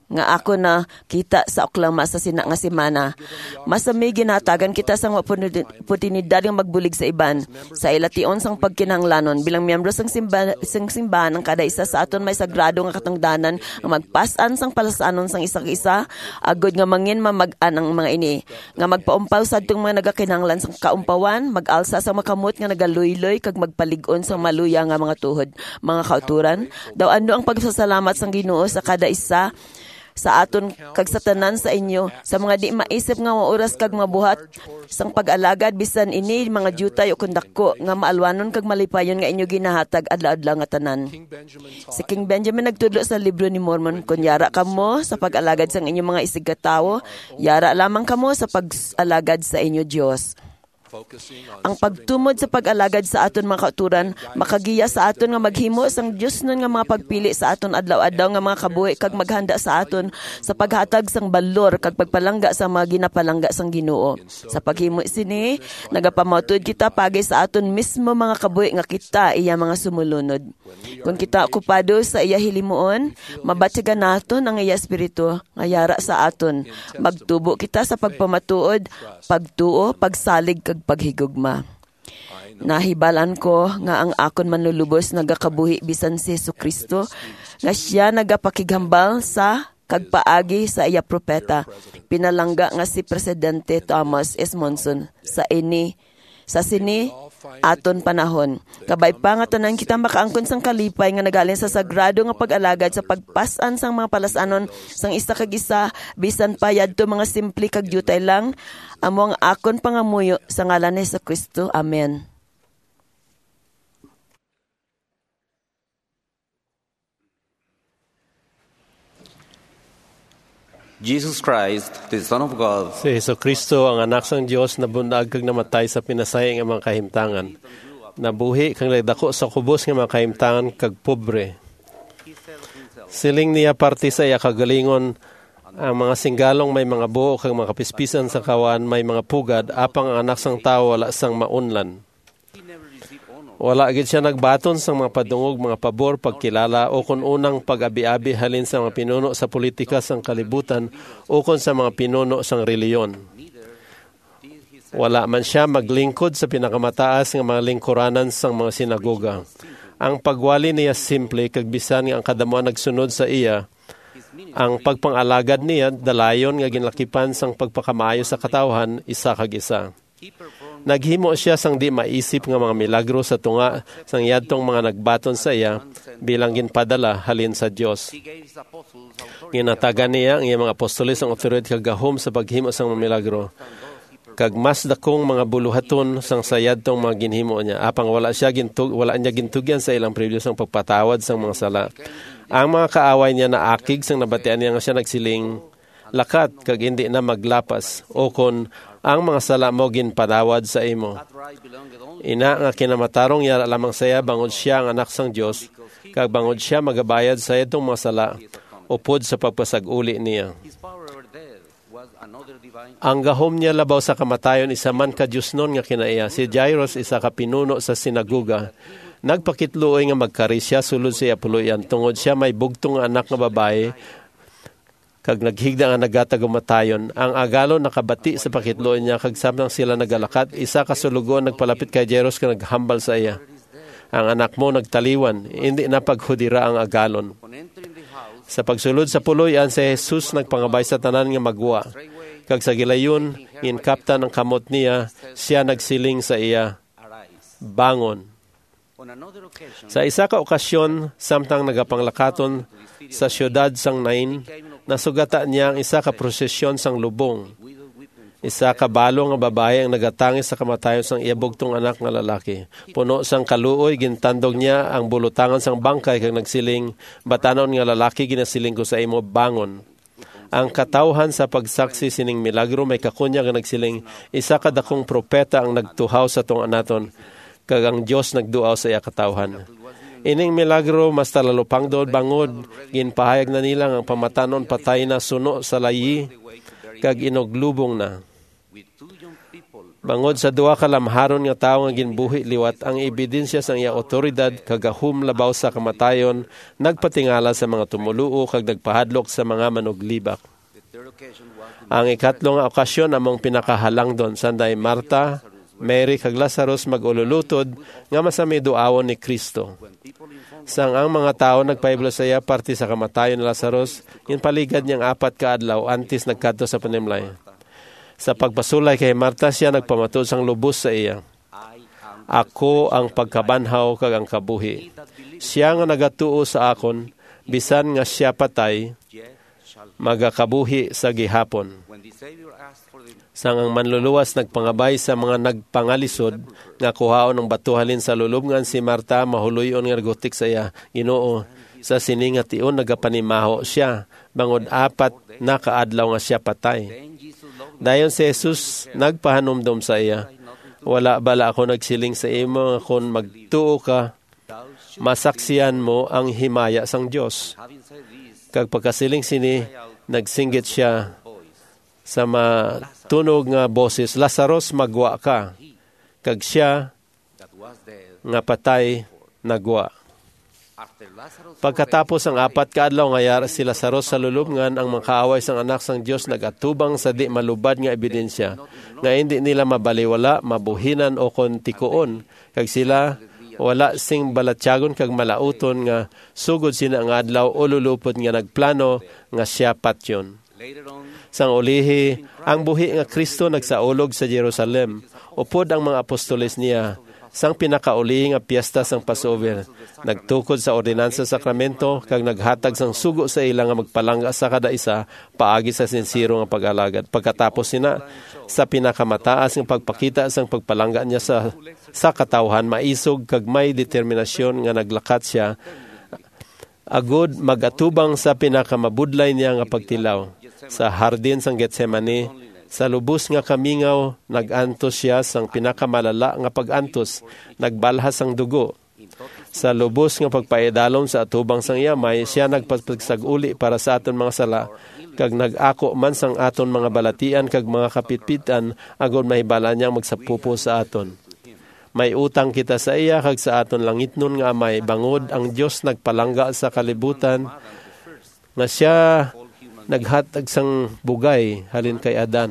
nga ako na kita sa oklama sa sina nga simana. Masami ginatagan kita sa oportunidad ng magbulig sa iban. Sa ilation sang pagkinahanglanon bilang miyembro sang simbahan, sang simbahan ng kada isa sa aton may sagrado nga katungdanan nga magpasan sang palasanon sang isa-isa agod nga mangin mamag-an ang mga ini nga magpaumpaw sadtong mga nagakinahanglan sang kaumpawan, mag-alsa sa makamot nga nagaluy-luy kag magpalig-on sa maluya nga mga tuhod. Mga kauturan, daw ano ang pagsasalamat sang Ginoo sa kada isa sa aton kag sa tanan sa inyo sa mga di maisip nga oras kag mabuhat sang pag-alagad bisan ini mga jutay o kundako nga maalwanon kag malipayon nga inyo ginahatag adlaw-adlaw nga tanan. Si King Benjamin nagtudlo sa libro ni Mormon, kun yara kamo sa pag-alagad sang inyong mga isig katawo, yara lamang kamo sa pag-alagad sa inyo Dios. Ang pagtumod sa pag-alagad sa aton mga kauturan makagiya sa aton nga maghimo sang Dios nun nga mga pagpili sa aton adlaw-adlaw nga mga kabuhi kag maghanda sa aton sa paghatag sang balor kag pagpalangga sa mga ginapalangga sang Ginoo. Sa paghimo sini nagapamatud kita pagi sa aton mismo mga kabuhi nga kita iya mga sumulunod. Kung kita okupado sa iya hilimuon, mabatyagan naton ang iya espiritu nga yara sa aton. Magtubo kita sa pagpamatuod, pagtuo, pagsalig kag paghigugma. Nahibalan ko nga ang akon manlulubos nagakabuhi bisan si Jesucristo nga siya nagapakighambal sa kagpaagi sa iya propeta. Pinalangga nga si Presidente Thomas S. Monson sa ini sa sini aton panahon. Kabay pa nga tanan kita makaangkon sang kalipay nga nagalin sa sagrado nga pag-alagad sa pagpasan sang mga palasanon sang isa kag isa bisan pa yadto mga simple kag jutay lang amo ang akon pangamuyo sa ngalan ni Jesucristo. Amen. Jesus Christ, the Son of God, Si Jesucristo ang anak sang Dios na bundag kag namatay sa pinasayang nga mga kahimtangan. Nabuhi kang nagdako sa kubos nga mga kahimtangan kag pobre. Siling niya parte sa iya kagalingon ang mga singgalong may mga buo kag mga kapispisan sa kawan may mga pugad apang ang anak sang tawo wala sang maunlan. Wala gid siya nagbaton sa mga padungog, mga pabor, pagkilala o kun unang pag-abi-abi halin sa mga pinuno sa politika sang kalibutan o kun sa mga pinuno sang reliyon. Wala man siya maglingkod sa pinakamataas nga mga lingkuranan sang mga sinagoga. Ang pagwali niya simple kag bisan nga ang kadamuan nagsunod sa iya. Ang pagpangalagad niya dalayon nga ginlakipan sang pagpakamaayo sa katawhan isa kag isa. Naghimo siya sang di maisip nga mga milagro sa tunga sang yadtong mga nagbaton sa iya bilang ginpadala halin sa Dios. Ginatagan niya ang iyang mga apostoles ang otoridad kag gahom sa paghimo sang mga milagro. Kag mas dakong mga buluhaton sang sayadtong mga ginhimo niya apang wala siya gintug wala niya gintugyan sa ilang pribilehyo sang pagpatawad sang mga sala. Ang mga kaaway niya na akig sang nabatian niya nga siya nagsiling lakat kag hindi na maglapas o kon ang mga sala mo ginpadawad sa imo. Ina nga kinamatarong yara lamang saya bangod siya ang anak sang Dios kag bangod siya magabayad sa itong mga sala upod sa pagpasag-uli niya. Ang gahom niya labaw sa kamatayon isa man ka Dios nun nga kinaiya. Si Jairus isa ka pinuno sa sinagoga. Nagpakitluoy nga magkari siya sulod siya puluyan tungod siya may bugtong anak nga babae kag naghigda nga nagatagumatayon. Ang agalo nakabati sa pakitloon niya kag samtang sila nagalakat, isa ka sulugon nagpalapit kay Jairus kag naghambal sa iya. Ang anak mo nagtaliwan, hindi na paghudira ang agalon. Sa pagsulod sa puloy-an si Jesus nagpangabay sa tanan nga magwa. Kag sa gilayon, inkapta ng kamot niya, siya nagsiling sa iya, bangon. Sa isa ka okasyon, samtang nagapanglakaton sa siyudad sang Nain, nasugata niya ang isa ka prosesyon sang lubong. Isa ka balo nga babae ang nagatangis sa kamatayon sang iabugtong anak nga lalaki. Puno sang kaluoy, gintandog niya ang bulutangan sang bangkay kag nagsiling, batanon nga lalaki ginasiling ko sa imo, bangon. Ang katawhan sa pagsaksi sining milagro may kakunya nga nagsiling, isa ka dakong propeta ang nagtuhaw sa tong anaton, kag ang Dios nagduaw sa iya katawhan. Ining milagro mas talalupang doon bangod, ginpahayag na nila ang pamatanon patay na suno sa layi, kag inoglubong na. Bangod sa duha ka lamharon nga tawo nga ginbuhi liwat ang ebidensya sa iya otoridad kagahum labaw sa kamatayon, nagpatingala sa mga tumuluo kag nagpahadlok sa mga manuglibak. Ang ikatlong okasyon among pinakahalang doon sanday Marta, Mary kag Lazarus mag-ululutod nga masami duawon ni Kristo. Sang ang mga tao nagpaiblo sa iya parte sa kamatayon ni Lazarus, inpaligad niyang apat ka adlaw antes nagkadto sa panimlay. Sa pagpasulay kay Marta, siya nagpamatud sang lubos sa iya. Ako ang pagkabanhaw kag ang kabuhi. Siya nga nagatuo sa akon, bisan nga siya patay, magakabuhi sa gihapon. Sang ang manluluwas nagpangabay sa mga nagpangalisod, nga kuhaon ng batuhalin sa lulubngan si Marta, mahuloyon nga gutik sa iya. Ginoo, sa sininga tion nagapanimaho siya, bangod apat na kaadlaw nga siya patay. Dayon si Jesus nagpahanumdum sa iya, wala bala ako nagsiling sa imo nga kon magtuo ka, masaksiyan mo ang himaya sang Dios. Kag pagkasiling sini, nagsinggit siya sa matunog nga boses, Lazarus, magwa ka. Kag siya nga patay nagwa. Pagkatapos ang apat ka adlaw nga yara si Lazarus sa lulubngan, ang mga kaaway sang anak sang Dios nagatubang sa di malubad nga ebidensya nga hindi nila mabaliwala, mabuhinan o kontikoon, kag sila wala sing balatyagon kag malauton nga sugod sina ang adlaw o lulupod nga nagplano nga siya patyon. Sang ulihi, ang buhi nga Kristo nagsaulog sa Jerusalem. Upod ang mga apostoles niya sang pinakauli nga piyesta sang Passover. Nagtukod sa ordinansa sakramento kag naghatag sang sugo sa ila nga magpalangga sa kada isa paagi sa sinsiro nga pag-alagad. Pagkatapos sina sa pinakamataas nga pagpakita sang pagpalangga niya sa sa katawhan, maisog kag may determinasyon nga naglakat siya agud magatubang sa pinakamabudlay niya nga pagtilaw. Sa hardin sang Getsemani, sa lubos nga kamingaw, nagantos siya sang pinakamalala nga pagantos, nagbalhas ang dugo. Sa lubos nga pagpaidalom sa atubang sang yamay, siya nagpagsaguli para sa aton mga sala, kag nag-ako man sang aton mga balatian kag mga kapitpitan, agud mahibala niyang magsapupo sa aton. May utang kita sa iya kag sa aton langitnon nga amay, bangod ang Dios nagpalangga sa kalibutan, nga siya naghatag sang bugay halin kay Adan.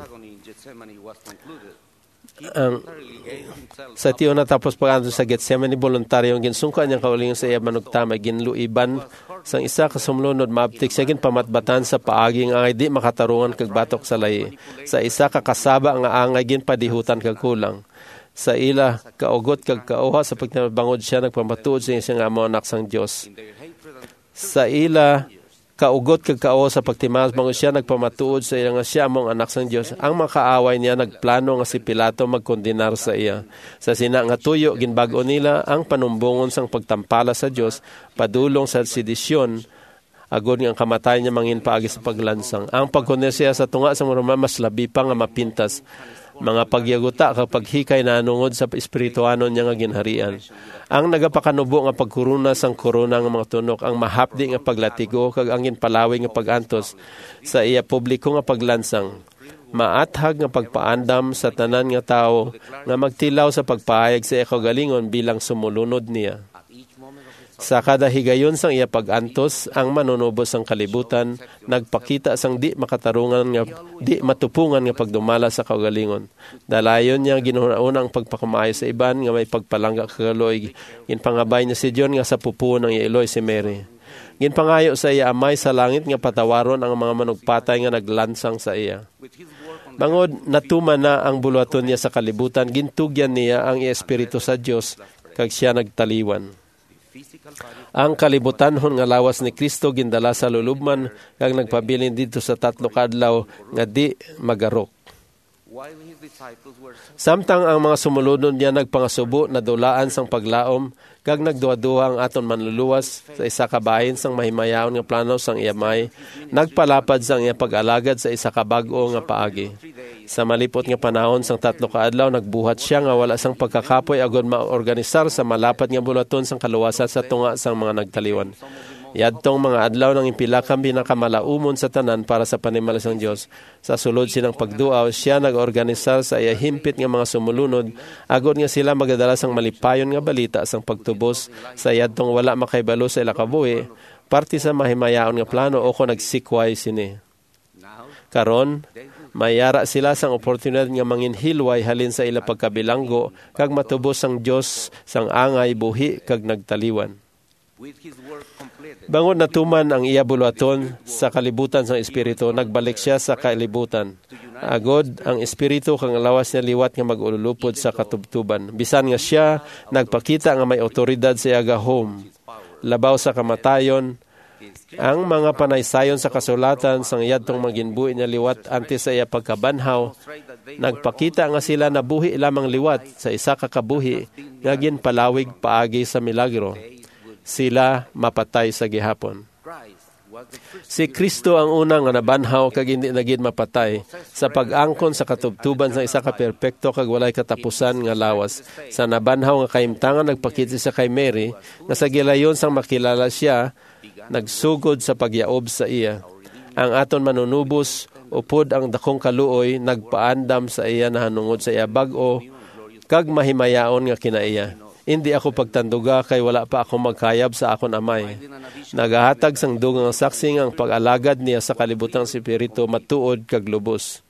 Ang sa tiyo na tapos pag-anto sa Getsemani, voluntaryong ginsungka niyang kaulingon sa iya manugtamay, ginluiban sang isa kasumlunod, maaptik siya ginpamatbatan sa paagi nga angay di makatarungan kag batok sa layi. Sa isa kakasaba nga angay ginpadihutan kag kulang. Sa ila kaugot kag kauha sa pagtinabangod siya nagpamatuod sa iya nga amo anak sang Dios. Sa ila kaugot kag kao sa pagtimas bango siya nagpamatuod sa iya nga siya among anak sang Dios. Ang makaaway niya nagplano nga si Pilato magkondenar sa iya. Sa sina nga tuyo ginbag-o nila ang panumbongon sang pagtampala sa Dios, padulong sa sedisyon, agud nga ang kamatayon niya mangin paagi sa paglansang. Ang pagkondenar siya sa tunga sa Roma mas labi pa nga mapintas, mga pagyaguta kapag hikay na anungod sa espirituano niya nga ginharian. Ang nagapakanubo nga pagkuruna sang korona nga mga tunok, ang mahapdi nga paglatigo kag ang ginpalawi nga pagantos sa iya publiko nga paglansang. Maathag nga pagpaandam sa tanan nga tawo nga magtilaw sa pagpahayag sa iya kaugalingon bilang sumulunod niya. Sa kada higayon sang iya pagantos, ang manunubos sang kalibutan nagpakita sang di makatarungan nga di matupungan nga pagdumala sa kaugalingon. Dalayon niya ginuuna ang pagpakamayo sa iban nga may pagpalangga kagaloy. Ginpangabay niya si Diyon nga sa pupuon ng Eloy si Mary. Ginpangayo sa iya amay sa langit nga patawaron ang mga manugpatay nga naglansang sa iya. Bangod natuman na ang buluhaton niya sa kalibutan, gintugyan niya ang espiritu sa Dios kag siya nagtaliwan. Ang kalibutanhon nga lawas ni Kristo gindala sa lulubman kag nagpabilin dito sa tatlo kadlaw nga di magarok. Samtang ang mga sumulunod niya nagpangasubo na dulaan sang paglaom kag nagduwa-duwa ang aton manluluwas sa isa ka bahin sang mahimayaon nga plano sang iyamay, nagpalapad sang iya pag-alagad sa isa ka bag-o nga paagi. Sa malipot nga panahon sang tatlo ka adlaw, nagbuhat siya nga wala sang pagkakapoy agud maorganisar sa malapat nga bulaton sang kaluwasan sa tunga sang mga nagtaliwan. Yadtong mga adlaw ng impilakang binakamalaumon sa tanan para sa panimalas ng Dios. Sa sulod silang pagduaw, siya nag-organisar sa iya himpit nga mga sumulunod, agod nga sila magadala sang malipayon nga balita sang pagtubos sa yadtong wala makaibalo sa ila kabuhi, parte sa mahimayaon nga plano o kung nagsikway sini. Karon, mayara sila sang oportunidad nga manginhilway halin sa ila pagkabilanggo, kag matubos sang Dios sang angay buhi kag nagtaliwan. Bangod natuman ang iya buluhaton sa kalibutan sang Espiritu, nagbalik siya sa kalibutan. Agod ang Espiritu kang lawas niya liwat nga mag-ululupod sa katubtuban. Bisan nga siya nagpakita nga may otoridad sa iya gahom. Labaw sa kamatayon, ang mga panaysayon sa kasulatan sang yadtong maginbuhi niya liwat antes sa iya pagkabanhaw, nagpakita nga sila na buhi lamang liwat sa isa ka kabuhi nga ginpalawig paagi sa milagro. Sila mapatay sa gihapon. Si Kristo ang unang nga nabanhaw kag hindi na gid mapatay sa pag-angkon sa katubtuban sa isa ka perpekto kag walay katapusan nga lawas. Sa nabanhaw nga kaimtangan nagpakita siya kay Mary nga sa gilayon sang makilala siya, nagsugod sa pagyaob sa iya. Ang aton manunubos upod ang dakong kaluoy nagpaandam sa iya nahanungod sa iya bag-o kag mahimayaon nga kinaiya. Hindi ako pagtanduga kay wala pa ako magkayab sa akon amay. Nagahatag sang dugang saksi ang pag-alagad niya sa kalibutang Espiritu matuod kag lubos.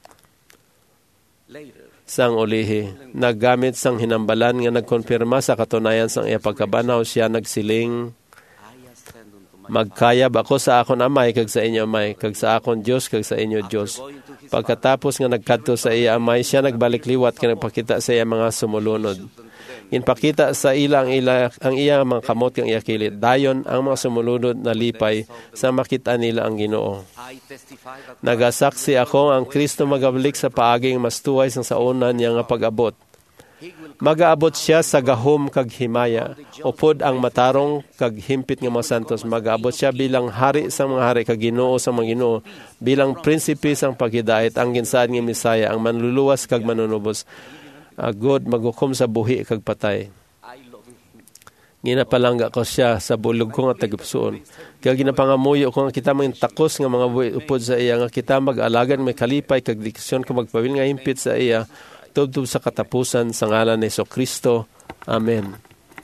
Sang ulihi, naggamit sang hinambalan nga nagkonfirma sa katunayan sang iya pagkabanaw, siya nagsiling, magkayab ako sa akon amay kag sa inyo amay, kag sa akon Dios kag sa inyo Dios. Pagkatapos nga nagkadto sa iya amay, siya nagbalik liwat kag nagpakita sa iya mga sumulunod. Inpakita sa ila ang, ila, ang iya mga kamot kang iya kilid. Dayon ang mga sumulunod na lipay sa makita nila ang Ginoo. Nagasaksi ako ang Kristo magabalik sa paaging mas tuway sang saunan niya nga pag-abot. Magaabot siya sa gahom kag himaya, upod ang matarong kag himpit nga mga santos. Magaabot siya bilang hari sang mga hari kag Ginoo sang mga Ginoo, bilang prinsipe sang paghidait, ang ginsaad nga Misaya, ang manluluwas kag manunubos. Agod maghukom sa buhi kag patay. Ginapalangga ko siya sa bulog ko nga tagipusoon. Kaya ginapangamuyo ko nga kita mga takos nga mga buhi upod sa iya, nga kita mag-alagan may kalipay kag diksyon ka magpawil nga himpit sa iya, tubtub sa katapusan sa ngalan ni Jesucristo. Amen.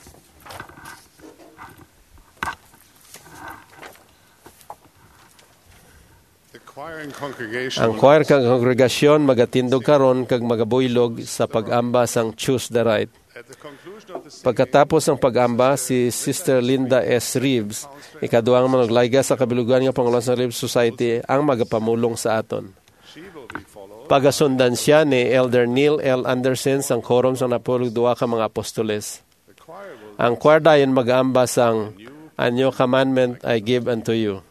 Ang choir kag kongregasyon magatindog karon kag magabuylog sa pag-amba sang Choose the Right. Pagkatapos ng pag-amba, si Sister Linda S. Reeves, ikaduhang managlayga sa kabilugan nga Pangulo sa Reeves Society, ang magapamulong sa aton. Pagasundan siya ni Elder Neil L. Anderson sang korum sang napulog duwa ka mga apostoles. Ang choir dayon mag-amba sang A New Commandment I Give Unto You.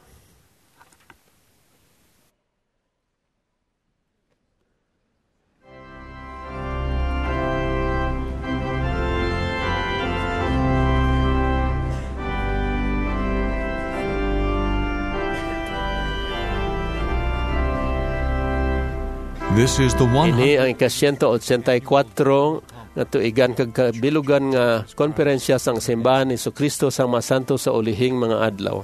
This is the one Ini ang ika-one eighty-four nga tuigan kag kabilugan nga konferensya sang simbahan ni Jesucristo sang masanto sa ulihing mga adlaw.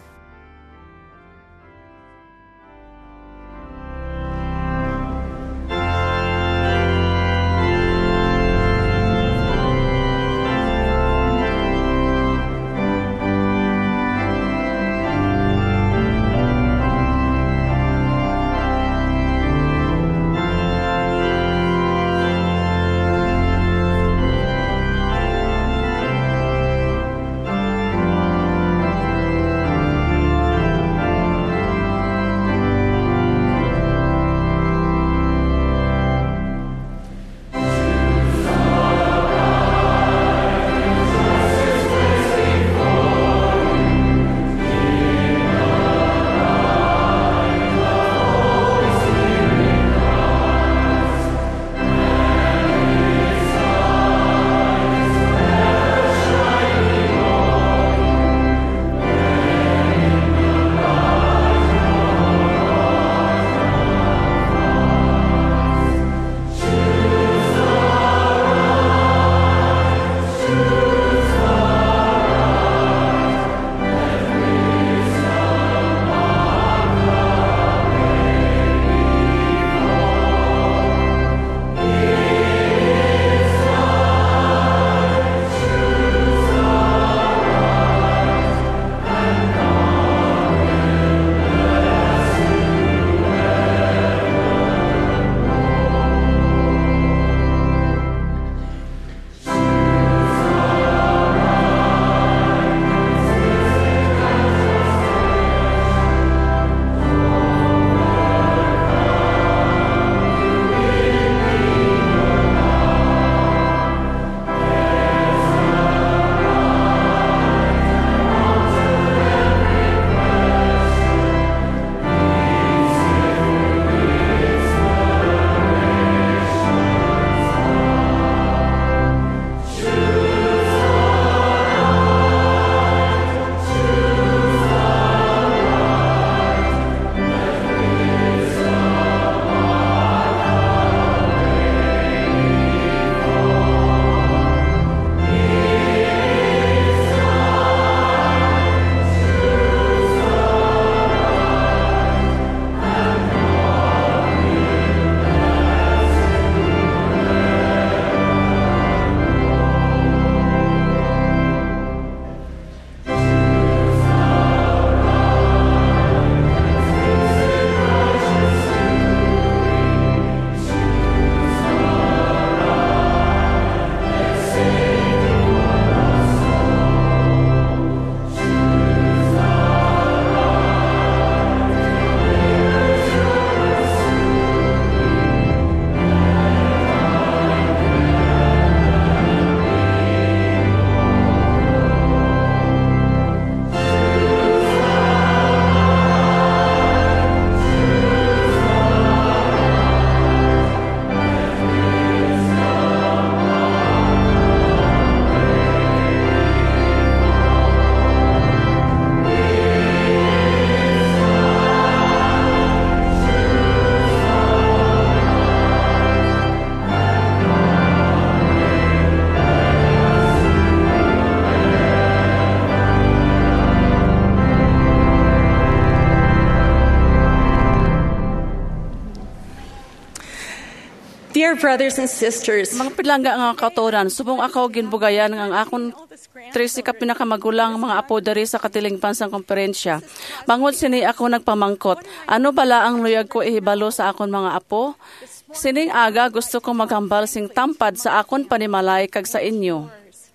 Dear brothers and sisters, Mga pilangga nga kauturan, subong ako ginbugayan ng akong trisi ka pinakamagulang mga apo dari sa katiling pansang komperensya. Bangod sini ako nagpamangkot, ano bala ang luyag ko ihibalo sa akon mga apo? Sining aga gusto kong maghambal sing tampad sa akon panimalay kag sa inyo.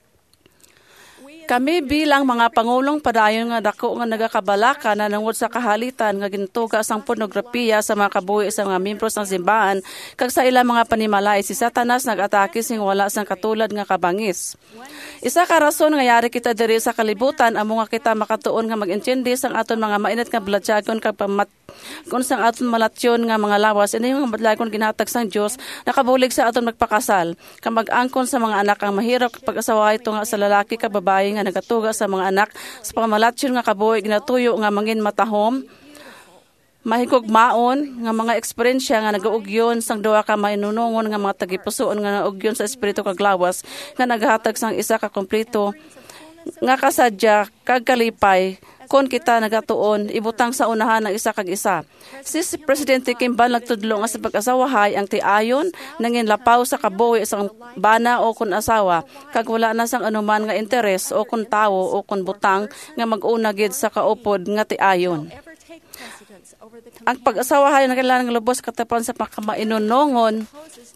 Kami bilang mga pangulong padayon nga dako nga nagakabalaka na nangod sa kahalitan nga gintuga sang pornografiya sa mga kabuhi sa mga miyembro sang simbahan kag sa ilang mga panimalay si Satanas nagatake sing wala sang katulad nga kabangis. Isa ka rason nga yari kita diri sa kalibutan amo nga kita makatuon nga mag-intindi sang aton mga mainit nga blatyagon kag pamat kung sang aton malatyon nga mga lawas ini nga madlagon ginatag sang Dios nakabulig sa aton magpakasal kag mag-angkon sa mga anak ang mahirap pag-asawa ito nga sa lalaki kag babae nga nagatuga sa mga anak sa pamalatyon nga kabuhi ginatuyo nga mangin matahom mahigugmaon nga mga eksperyensya nga nagaugyon sang duwa ka mainunungon nga mga tagipusoon nga naugyon sa espiritu kag lawas nga naghatag sang isa ka kompleto nga kasadya kag kalipay kon kita nagatuon ibutang sa unahan ng isa kag isa. Si Presidente Kimbal nagtudlo nga sa pag-asawahay ang tiayon nangin lapaw sa kabuhi sang bana o kun asawa kag wala na sang anuman nga interes o kun tawo o kun butang nga mag-una gid sa kaupod nga tiayon. Ang pag-asawahay nagkailangan lubos katapan sa pagkamainunongon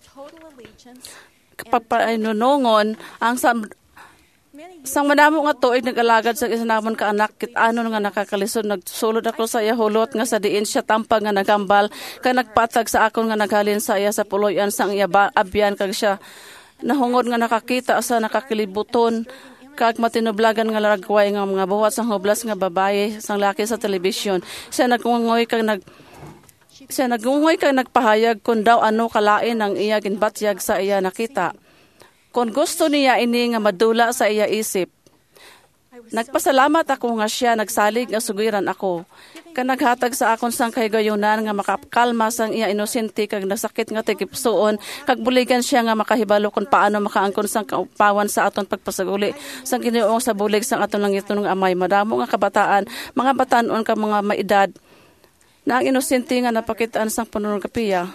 kapag painunongon ang sa sang madamo nga tuig nag-alagad sa isa namon ka anak kit ano nga nakakalisod nagsulod ako sa iya hulot nga sa diin siya tampag nga nagambal kag nagpatag sa akon nga naghalin sa iya sa puloy-an sang iya abyan kag siya nahungod nga nakakita sa nakakilibuton kag matinublagan nga laragway nga mga buhat sang hublas nga babaye sang laki sa telebisyon siya nagungoy kag nag siya nagungoy kag nagpahayag kun daw ano kalain ang iya ginbatyag sa iya nakita. Kung gusto niya ini nga madula sa iya isip. Nagpasalamat ako nga siya nagsalig nga sugiran ako. Kag naghatag sa akon sang kahigayunan nga makakalma sang iya inosente kag nasakit nga tigipsuon kag buligan siya nga makahibalo kung paano makaangkon sang kaupawan sa aton pagpasaguli sang Ginoo sa bulig sang aton langitnon nga amay. Madamo nga kabataan, mga batan-on ka mga maedad na ang inosente nga napakitaan sang pornografiya.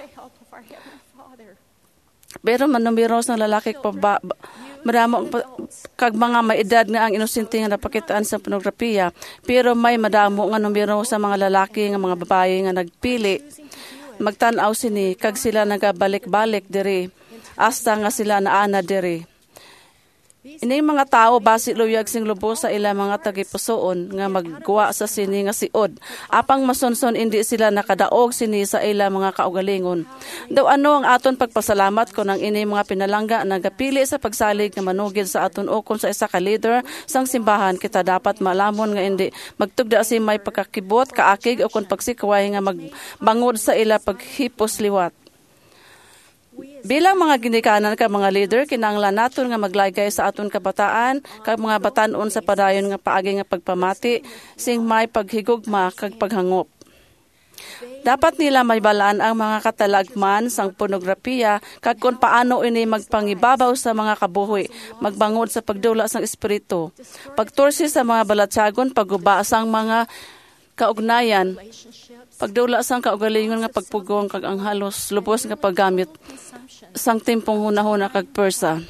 Pero manumeros ng lalaki pa madamo kag mga maedad nga ang inosente nga napakitaan sa pornografiya pero may madamo nga numero sa mga lalaki nga mga babae nga nagpili magtan-aw sini kag sila nagabalik-balik diri hasta nga sila naana diri. Ini mga tao basi luyag sing lubos sa ila mga tagipusoon nga magguwa sa sini nga siod. Apang masonson indi sila nakadaog sini sa ila mga kaugalingon. Daw ano ang aton pagpasalamat kon ang ini mga pinalangga nagapili sa pagsalig nga manugid sa aton ukon sa isa ka leader sang simbahan kita dapat malamon nga indi magtugda si may pagkakibot kaakig o kon pagsikway nga magbangod sa ila paghipos liwat. Bilang mga ginikanan ka mga leader, kinahanglan naton nga maglagay sa aton kabataan kag mga batan-on sa padayon nga paagi nga pagpamati sing may paghigugma kag paghangop. Dapat nila may balaan ang mga katalagman sang pornografiya kag kung paano ini magpangibabaw sa mga kabuhi, magbangod sa pagdula sang espiritu, pagtursi sa mga balatsagon, pagguba sang mga kaugnayan, pagdula sang kaugalingon nga pagpugong kag ang halos lubos nga paggamit sang timpong hunahuna kag persa.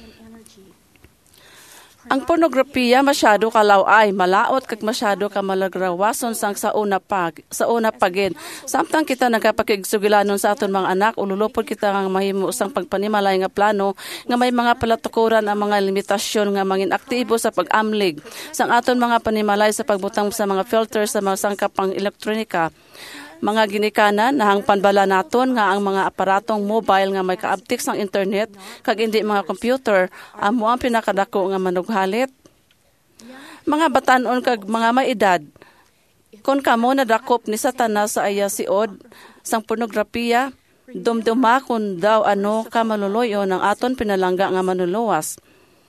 Ang pornografiya masyado kalaway, malaot kag masyado ka malagrawason sang sa una pag sa una pagin. Samtang kita nagapakigsugilanon sa aton mga anak, ululupod kita nga mahimo sang pagpanimalay nga plano nga may mga palatukuran ang mga limitasyon nga mangin aktibo sa pag-amlig sang aton mga panimalay sa pagbutang sa mga filters sa mga sangkapang elektronika. Mga ginikanan nahang panbala naton nga ang mga aparatong mobile nga may kaabtik sang internet kag indi mga computer amo ang pinakadako nga manughalit. Mga batan-on kag mga maedad kon kamo nadakop ni Satanas sa aya siod sang pornografiya dumduma kun daw ano ka maluluyo ng aton pinalangga nga manuluwas.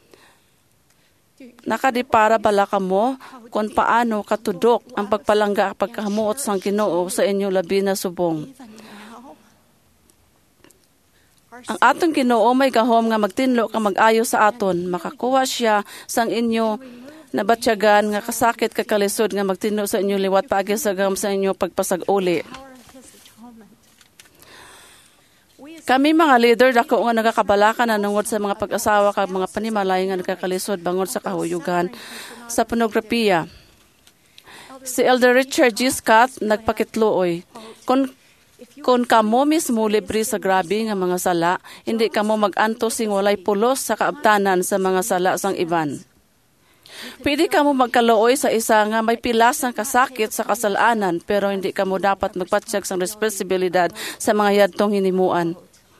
Nakadipara bala kamo kung paano katudok ang pagpalangga pagkahamuot sang Ginoo sa inyo labi na subong. Ang aton Ginoo may gahom nga magtinlo ka mag-ayo sa aton, makakuha siya sang inyo nabatyagan nga kasakit kakalisod nga magtinlo sa inyo liwat paagi sa gam sa inyo pagpasag-uli. Kami mga leader, dako nga nagakabalakan na nungod sa mga pag-asawa kag mga panimalay nga nagkakalisod bangod sa kahuyugan sa pornografiya. Si Elder Richard G. Scott nagpakitluoy, kung kung kamo mismo libre sa grabe nga mga sala, hindi kamo mag-anto sing walay pulos sa kaabtanan sa mga sala sang iban. Pwede kamo magkaluoy sa isa nga may pilas ng kasakit sa kasalanan, pero hindi kamo dapat magpatsyag sang responsibilidad sa mga yadtong hinimuan.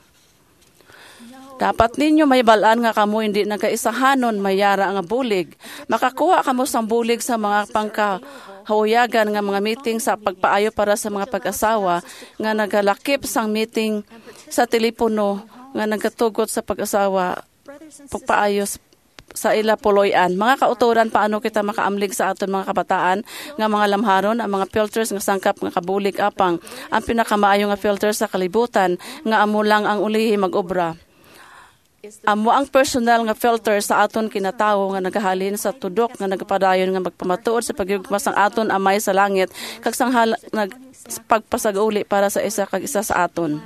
Dapat ninyo may balaan nga kamo hindi nagkaisahanon mayara nga bulig. Makakuha kamo sang bulig sa mga pangkahuyagan nga mga meeting sa pagpaayo para sa mga pag-asawa nga nagalakip sang meeting sa telepono nga nagatugot sa pag-asawa pagpaayo sa ila puloy-an. Mga kauturan, paano kita makaamlig sa aton mga kabataan nga mga lamharon, ang mga filters nga sangkap nga kabulig apang ang pinakamaayo nga filter sa kalibutan nga amo lang ang ulihi mag-obra. Amo ang personal nga filter sa aton kinatawo nga nagahalin sa tudok nga nagpadayon nga magpamatuod sa pagyugmas ang aton amay sa langit kag sang nag pagpasag-uli para sa isa kag isa sa aton.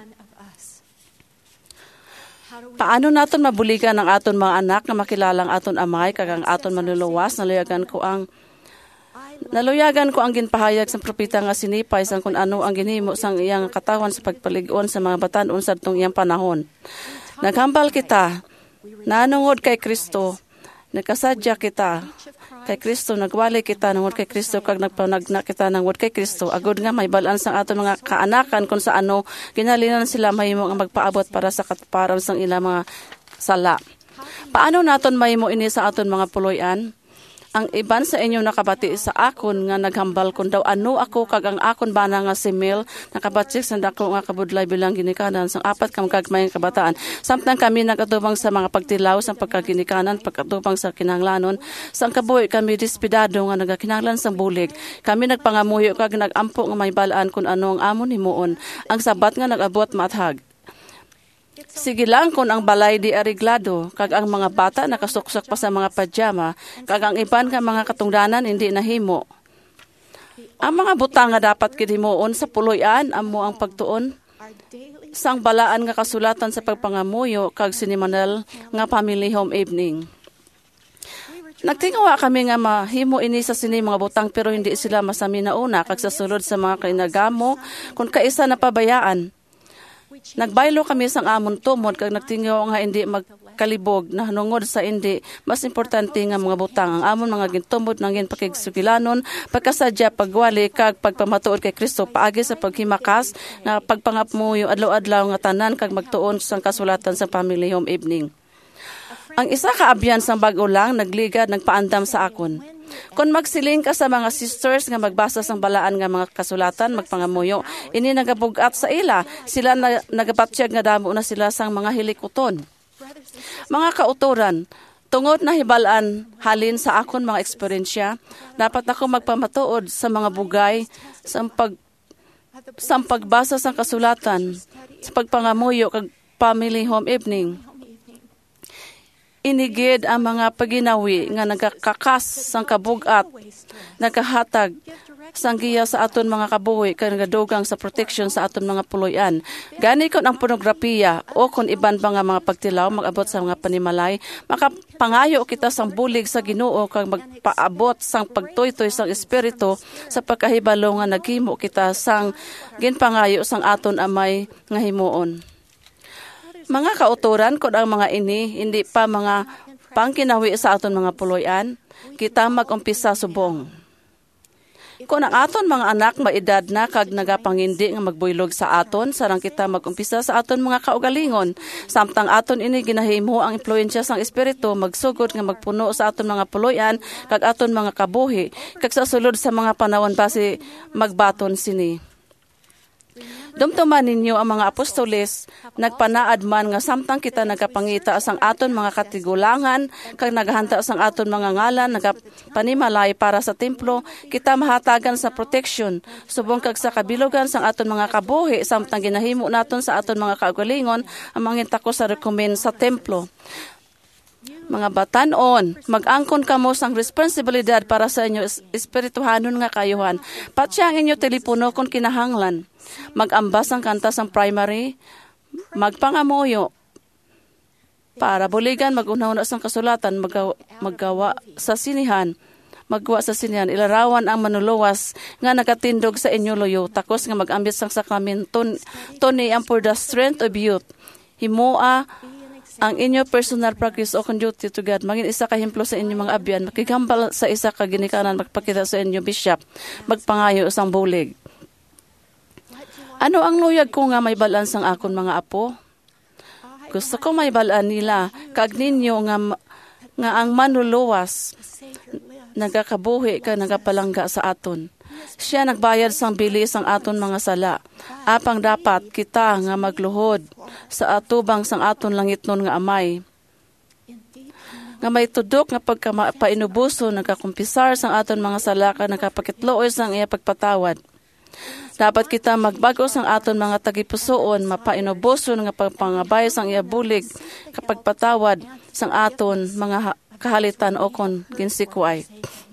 Paano naton mabuligan ang aton mga anak nga makilalang aton amay kag ang aton manluluwas? Naluyagan ko ang Naluyagan ko ang ginpahayag sa propeta nga sinipay sang kun ano ang ginhimo sang iyang katawan sa pagpalig-on sa mga batan-on sa tong iyang panahon. Naghambal kita, nanungod kay Kristo, nagkasadya kita kay Kristo, nagwali kita nungod kay Kristo, kag nagpanagna kita nungod kay Kristo. Agod nga may balans ang aton mga kaanakan kung sa ano, ginalinan sila mahimo nga magpaabot para sa katuparan sang ilang mga sala. Paano naton mahimo ini sa aton mga puloy-an? Ang iban sa inyo nakabati sa akon nga naghambal kun daw ano ako kag ang akon bana nga si Mel nakabatsik sa dako nga kabudlay bilang ginikanan sang apat ka magagmayng kabataan. Samtang kami nagatubang sa mga pagtilaw sa pagkaginikanan, pagkatubang sa kinahanglanon, sang kabuhi kami dispidado nga nagakinahanglan sang bulig. Kami nagpangamuyo kag nagampo nga may balaan kun ano ang amon himuon. Ang sabat nga nagabot maathag. Sige lang kung ang balay di ariglado, kag ang mga bata nakasuksok pa sa mga pajama, kag ang iban nga mga katungdanan hindi nahimo. Ang mga butang nga dapat kidhimuon sa puloy-an, amo ang pagtuon sang balaan nga kasulatan sa pagpangamuyo, kag sinimanal nga family home evening. Nagtingawa kami nga mahimo ini sa sini mga butang pero hindi sila masami na una, kag sa sulod sa mga kainagamo, kung kaisa na pabayaan. Nagbaylo kami sang amon tumod kag nagtingaw nga hindi magkalibog na nungod sa hindi mas importante nga mga butang ang amon mga gintumod nang ginpakigsugilanon pagkasadya pagwali kag pagpamatuod kay Kristo paagi sa paghimakas nga pagpangamuyo adlaw-adlaw nga tanan kag magtuon sang kasulatan sa family home evening. Ang isa ka abyan sang bag-o lang nagligad nagpaandam sa akon. Kung magsiling ka sa mga sisters nga magbasa sang balaan nga mga kasulatan, magpangamuyo, ini nagabugat sa ila, sila na, nagapatyag nga damo na sila sang mga hilikuton. Mga kauturan, tungod na hibalaan halin sa akon mga eksperyensya, dapat ako magpamatuod sa mga bugay sa pag sa pagbasa sang kasulatan, sa pagpangamuyo kag family home evening. Inigid ang mga paginawi nga nagakakas sang kabugat, nagahatag sang giya sa aton mga kabuhi kag nagadugang sa protection sa aton mga puloy-an. Gani kon ang pornografiya o kon iban pa nga mga pagtilaw magabot sa mga panimalay, makapangayo kita sang bulig sa Ginoo kag magpaabot sang pagtoy-toy sang espiritu sa pagkahibalo nga naghimo kita sang ginpangayo sang aton amay nga himuon. Mga kauturan kung ang mga ini hindi pa mga pangkinawi sa aton mga puloy-an, kita mag-umpisa subong. Kung ang aton mga anak maedad na kag nagapangindi nga magbuylog sa aton, sarang kita mag-umpisa sa aton mga kaugalingon. Samtang aton ini ginahimo ang impluwensya sang espiritu magsugod nga magpuno sa aton mga puloy-an kag aton mga kabuhi, kag sa sulod sa mga panahon base magbaton sini. Dumtuman ninyo ang mga apostoles, nagpanaad man nga samtang kita nagapangita sang aton mga katigulangan, kag naghanta sang aton mga ngalan, nagapanimalay para sa templo, kita mahatagan sa protection, subong kag sa kabilogan sang aton mga kabuhi, samtang ginahimo naton sa aton mga kaugalingon, ang mga tako sa rekomen sa templo. Mga batan-on, mag-angkon kamo sang responsibilidad para sa inyo espirituhanon nga kayuhan. Patsya ang inyo telepono kung kinahanglan. Mag-ambas ang kanta sang primary, magpangamuyo para buligan magunahon sa kasulatan maggawa, maggawa sa sinihan maggawa sa sinihan ilarawan ang manuluwas nga nakatindog sa inyo loyo takos nga magambit sang sakramenton tuni ang for the strength of youth himoa ang inyo personal practice o duty to God maging isa ka hemplo sa inyo mga abyan makigambal sa isa ka ginikanan magpakita sa inyo bishop magpangayo isang bulig. Ano ang luyag ko nga may balans ang akon mga apo? Gusto ko may balaan nila, kag ninyo nga, nga ang manluluwas, nagakabuhi ka, nagapalangga sa aton. Siya nagbayad sang bilis ang aton mga sala. Apang dapat kita nga magluhod sa atubang sang aton langit nun nga amay. Nga may tudok nga pagkapainubuso, nagakumpisar sang aton mga sala ka, nagapakitloy sang iya pagpatawad. Dapat kita magbago sang aton mga tagipusoon, mapainuboso nga pagpangabay sang iabulig kapag patawad sang aton mga kahalitan o kon ginsikway.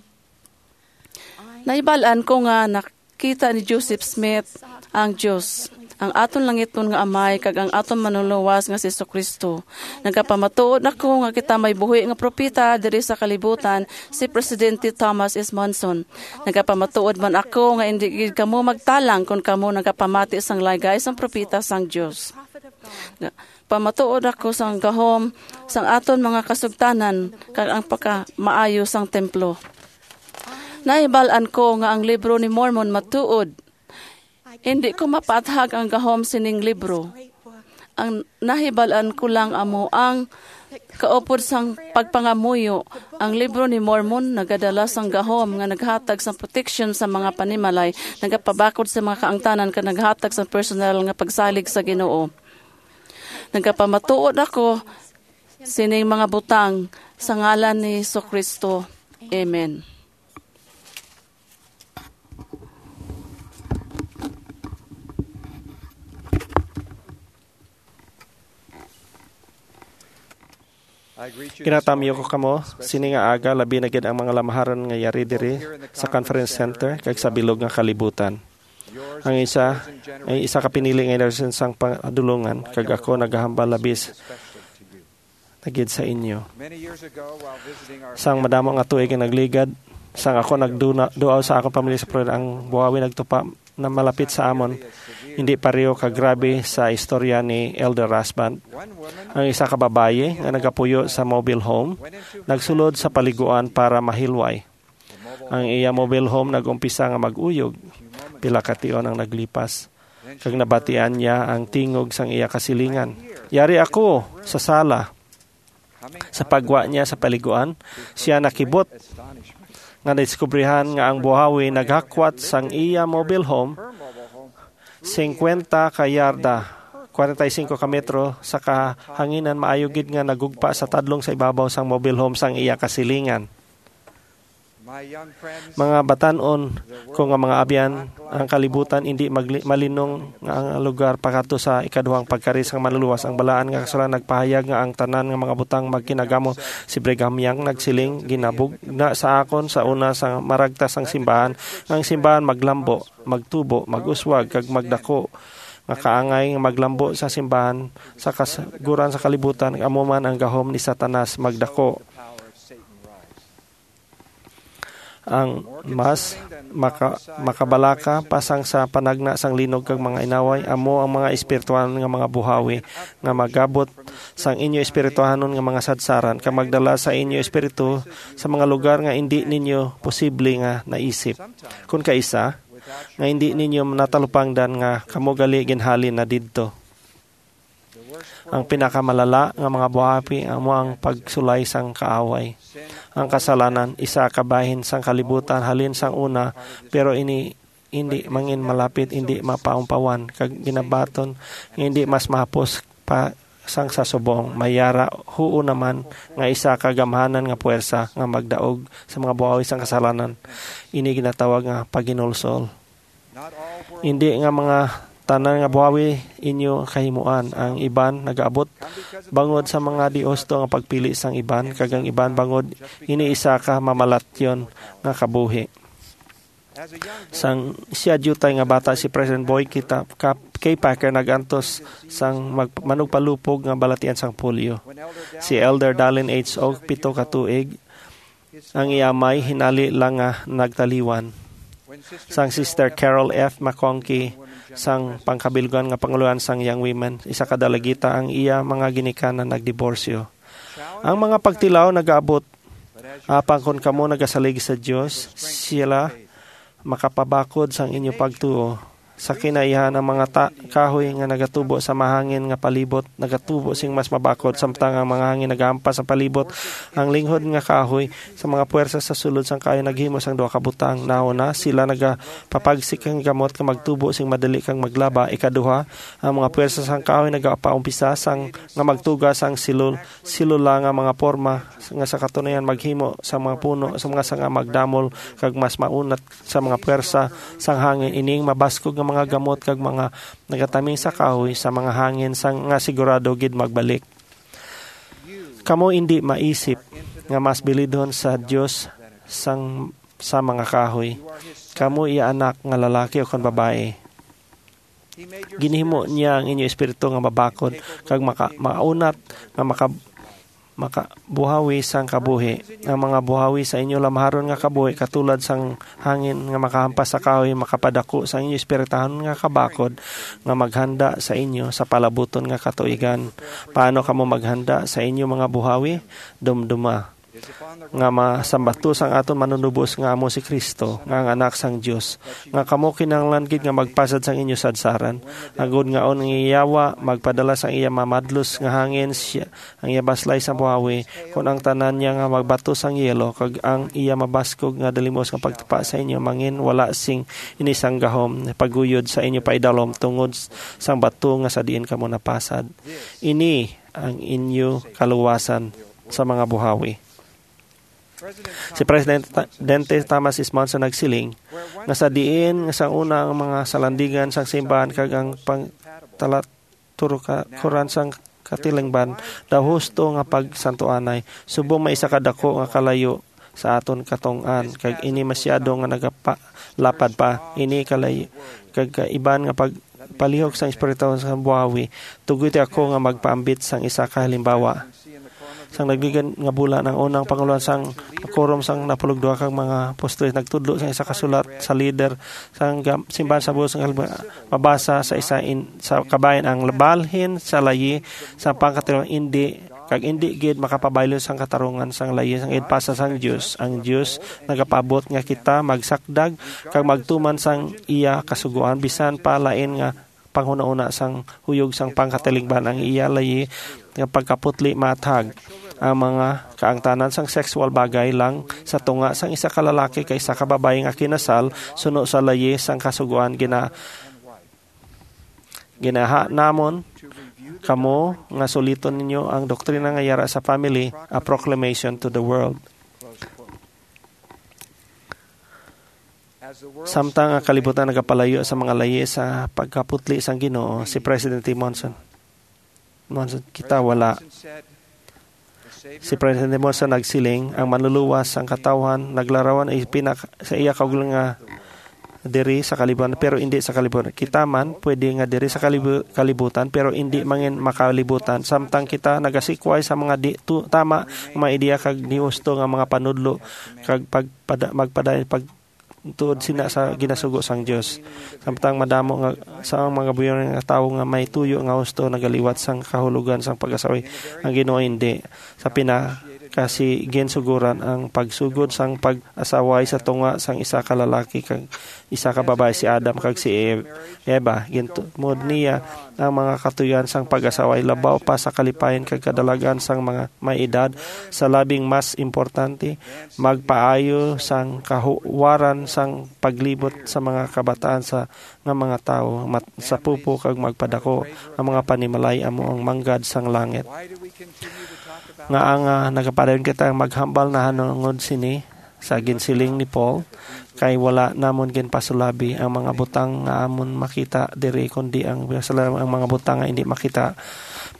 Naibalaan ko nga nakita ni Joseph Smith ang Diyos, ang aton langit nun nga amay, kag ang aton manuluwas nga si Jesucristo. Nagapamatuod ako nga kita may buhi nga propeta diri sa kalibutan, si Presidente Thomas S. Monson. Nagapamatuod man ako nga hindi gid kamo magtalang kung kamo nagapamati sang laygay sang propeta sang Dios. Pamatuod ako sang gahom sang aton mga kasugtanan kag ang pagka maayo sang templo. Naibalaan ko nga ang libro ni Mormon matuod. Hindi ko mapathag ang gahom sining libro. Ang nahibalaan ko lang amo ang kaupod sang pagpangamuyo. Ang libro ni Mormon nagadala sang gahom nga naghatag sang protection sa mga panimalay, nagapabakod sa mga kaangtanan ka naghatag sang personal nga pagsalig sa Ginoo. Nagapamatuod ako sining mga butang sa ngalan ni Jesucristo. Amen. Kinatamiyo ko kamo, sini nga aga, labi na gid ang mga lamaharan nga yari diri sa conference center kag sa bilog nga kalibutan. Ang isa, ay isa ka pinili nga inersin sang padulungan, kag ako naghahambal labis nagid sa inyo. Sang madamo nga tuig nga nagligad, sang ako nagduaw sa akong pamilya sa Florida, ang buhawi nagtupa na malapit sa amon. Hindi pareho kagrabe sa istorya ni Elder Rasband. Ang isa ka babaye nga nagapuyo sa mobile home, nagsulod sa paliguan para mahilway. Ang iya mobile home nagumpisa nga mag-uyog. Pila ka tion ang naglipas. Kag nabatian niya ang tingog sang iya kasilingan. Yari ako sa sala. Sa pagwa niya sa paliguan, siya nakibot. Nga diskubrihan nga ang buhawi naghakwat sang iya mobile home fifty ka yarda, forty-five ka metro sa kahanginan maayogid nga nagugpa sa tadlong sa ibabaw sang mobile home sang iya kasilingan. Mga batanon ko nga mga abyan, ang kalibutan hindi magli- malinong nga ang lugar pakato sa ikaduhang pagkaris ng manluluwas. Ang balaan nga kasala nagpahayag nga ang tanan nga mga butang magkinagamo. Si Brigham Young nagsiling ginabug na sa akon sa una sa maragtas ang simbahan. Ang simbahan maglambo, magtubo, maguswag, kag magdako. Nga kaangay nga maglambo sa simbahan sa kasiguran sa kalibutan. Amuman ang gahom ni Satanas magdako. Ang mas maka, makabalaka pasang sa panagna sang linog kag mga inaway amo ang mga espirituhanon nga mga buhawi nga magabot sang inyo espirituhanon nga mga sadsaran kag magdala sa inyo espiritu sa mga lugar nga hindi ninyo posible nga naisip. Kun kaisa nga hindi ninyo natalupangdan nga kamo gali ginhalin na didto. Ang pinakamalala nga mga buhawi amo ang pagsulay sang kaaway. Ang kasalanan isa kabahin sang kalibutan halin sang una pero ini hindi mangin malapit hindi mapaumpawan kag ginabaton hindi mas mahapos pa sang sasubong mayara huo naman nga isa kagamhanan nga puwersa nga magdaog sa mga buhawi sang kasalanan ini ginatawag nga paginulsol. Hindi nga mga tanan nga buhawi inyo kahimuan ang iban nagaabot bangod sa mga Dios to nga pagpili sang iban kag ang iban bangod iniisa ka mamalatyon nga kabuhi. Sang siya jutay nga bata si President Boy kita K. Packer nagantos sang magmanugpalupog nga balatian sang polio. Si Elder Dallin H. Og pito ka tuig ang iyamay hinali lang nga nagtaliwan. Sang Sister Carol F. McConkie sang pangkabilgan nga panguluan sang Young Women, isa ka dalagita ang iya mga ginikanan nagdiborsyo. Ang mga pagtilaw nagaabot apang kon kamo nagasalig sa Dios, sila makapabakod sang inyo pagtuo. Sa kinaihan ang mga ta- kahoy nga nagatubo sa mahangin nga palibot, nagatubo sing mas mabakod samtang ang mga hangin nagahampas sa palibot. Ang linghod nga kahoy sa mga puwersa sa sulod sang kayo naghimos ang duha ka butang. Nauna sila nagapapagsik ang gamot nga magtubo sing madali kang maglaba. Ikaduha, ang mga puwersa sang kahoy nagapaumpisa sang nga magtugas ang silul silula nga mga porma nga sa katunayan maghimo sa mga puno sa mga sanga magdamol kag mas maunat sa mga puwersa sang hangin ining mabaskog nga mga gamot kag mga nagataming sa kahoy sa mga hangin sang nga sigurado gid magbalik. Kamo hindi maisip nga mas bilidhon sa Dios sang sa mga kahoy. Kamo iya anak nga lalaki o kon babae. Ginhimo niya ang inyo espiritu nga mabakod kag maka, maunat nga maka makabuhawi sang kabuhi. Ang mga buhawi sa inyo lamaharon nga kabuhi katulad sang hangin nga makahampas sa kahoy makapadako sa inyo espiritahon nga kabakod nga maghanda sa inyo sa palabuton nga katuigan. Paano kamo maghanda sa inyo mga buhawi? Dumduma nga masambato sang aton manunubos nga amo si Kristo nga ang anak sang Dios nga kamo kinahanglan gid nga magpasad sang inyo sadsaran agud nga on iyawa magpadala sang iya mamadlos nga hangin siya ang iya baslay sa buhawi kun ang tanan niya nga magbato sang yelo kag ang iya mabaskog nga dalimos nga pagtupa sa inyo mangin wala sing inisang gahom paguyod sa inyo paidalom tungod sang bato nga sa diin kamo napasad. Ini ang inyo kaluwasan sa mga buhawi. Si President Dente Thomas Ismonson nagsiling nga sa diin nga sa una ang mga salandigan sang simbahan kag ang pangtalat turo ka kuran sang katilingban daw husto nga pagsantuanay subong may isa kadako nga kalayo sa aton katong-an kag ini masyado nga nagapalapad pa ini kalayo kag kaiban nga pag palihok sang espiritu sa buhawi tugoy ako nga magpaambit sang isa ka halimbawa sang nagligan nga bula ng unang panguluan sang quorum sang napulog duha kang mga postres nagtudlo sang isa ka sulat sa leader sang simbahan sa buos nga mabasa sa isa in, sa kabayan ang balhin sa layi sa pangkatilong indi kag indi gid makapabaylo sang katarungan sang layi sang idpasa sang Dios. Ang Dios nagapabot nga kita magsakdag kag magtuman sang iya kasuguan bisan pa lain nga panghuna-una sang huyog sang pangkatilingban ang iya layi nga pagkaputli matag ang mga kaangtanan sang sexual bagay lang sa tunga sang isa ka lalaki kay isa ka babae nga kinasal suno sa layi sang kasuguan gina ginaha namon kamo nga suliton ninyo ang doktrina nga yara sa family a proclamation to the world. Samtang ang kalibutan nagapalayo sa mga layi sa pagkaputli sang Ginoo si President Monson Monson kita wala. Si President Monson nagsiling ang manluluwas ang katawhan naglarawan ay pinak sa iya kaugal nga diri sa kalibutan pero hindi sa kalibutan. Kita man pwede nga diri sa kalibu, kalibutan pero hindi mangin makalibutan. Samtang kita nagasikway sa mga di, tu, tama mga ideya kag niusto nga mga panudlo kag pagpada magpaday pag tuod sina sa ginasugo sang Dios. Samtang madamo nga sa mga buyon nga tawo nga may tuyo nga husto nagaliwat sang kahulugan sang pag-asawi ang Ginoo hindi sa pina kasi ginsuguran ang pagsugod sang pag-asaway sa tunga sang isa ka lalaki kag isa ka babae si Adam kag si Eva gintumod niya ang mga katuyan sang pag-asaway labaw pa sa kalipayan kag kadalagan sang mga may edad sa labing mas importante magpaayo sang kahuwaran sang paglibot sa mga kabataan sa nga mga tao mat, sa pupo kag magpadako ang mga panimalay amo ang manggad sang langit nga ang uh, nagapadayon kita maghambal na hanungod sini sa ginsiling ni Paul kay wala namon ginpasulabi ang mga butang nga amon makita diri kundi ang ang mga butang nga hindi makita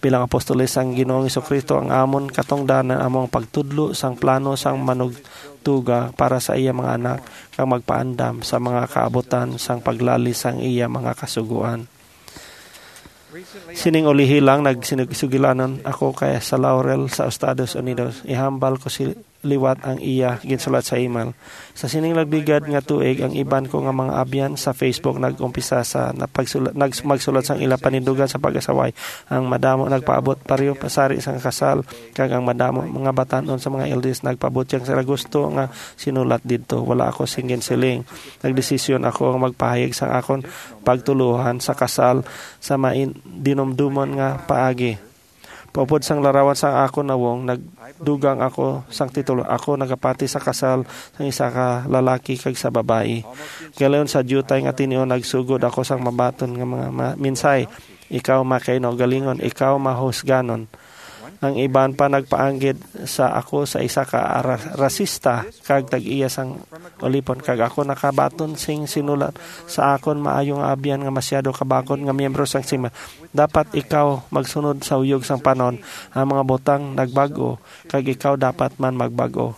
Bilang apostoles sang Ginoong Jesucristo ang amon katongdanan among pagtudlo sang plano sang manugtuga para sa iya mga anak kang magpaandam sa mga kaabutan sang paglali sang iya mga kasuguan. Sining ulihi lang nagsinugisugilanon ako kay sa Laurel sa Estados Unidos. Ihambal ko si liwat ang iya ginsulat sa email. Sa sining lagbigad nga tuig ang iban ko nga mga abyan sa Facebook nagumpisa sa napagsulat nag magsulat sang ila panindugan sa pag-asaway. Ang madamo nagpaabot pareho pasari sang kasal kag ang madamo mga batanon sa mga elders nagpaabot yang sila gusto nga sinulat didto. Wala ako singin siling. Nagdesisyon ako nga magpahayag sang akon pagtuluhan sa kasal sa main dinumdumon nga paagi. Popod sang larawan sang ako nawong nagdugang ako sang titulo ako nagapati sa kasal sang isa ka lalaki kag sa babae. Galayon sa jutay nga tinio nagsugod ako sang mabaton nga mga ma- minsay. Ikaw makayno galingon, ikaw mahusganon. Ang iban pa nagpaanggid sa ako sa isa ka ara- rasista kag tag-iya sang ulipon kag ako nakabaton sing sinulat sa akon maayong abyan nga masyado kabakon nga miyembro sang sima. Dapat ikaw magsunod sa uyog sang panon. Ang mga botang nagbago kag ikaw dapat man magbago.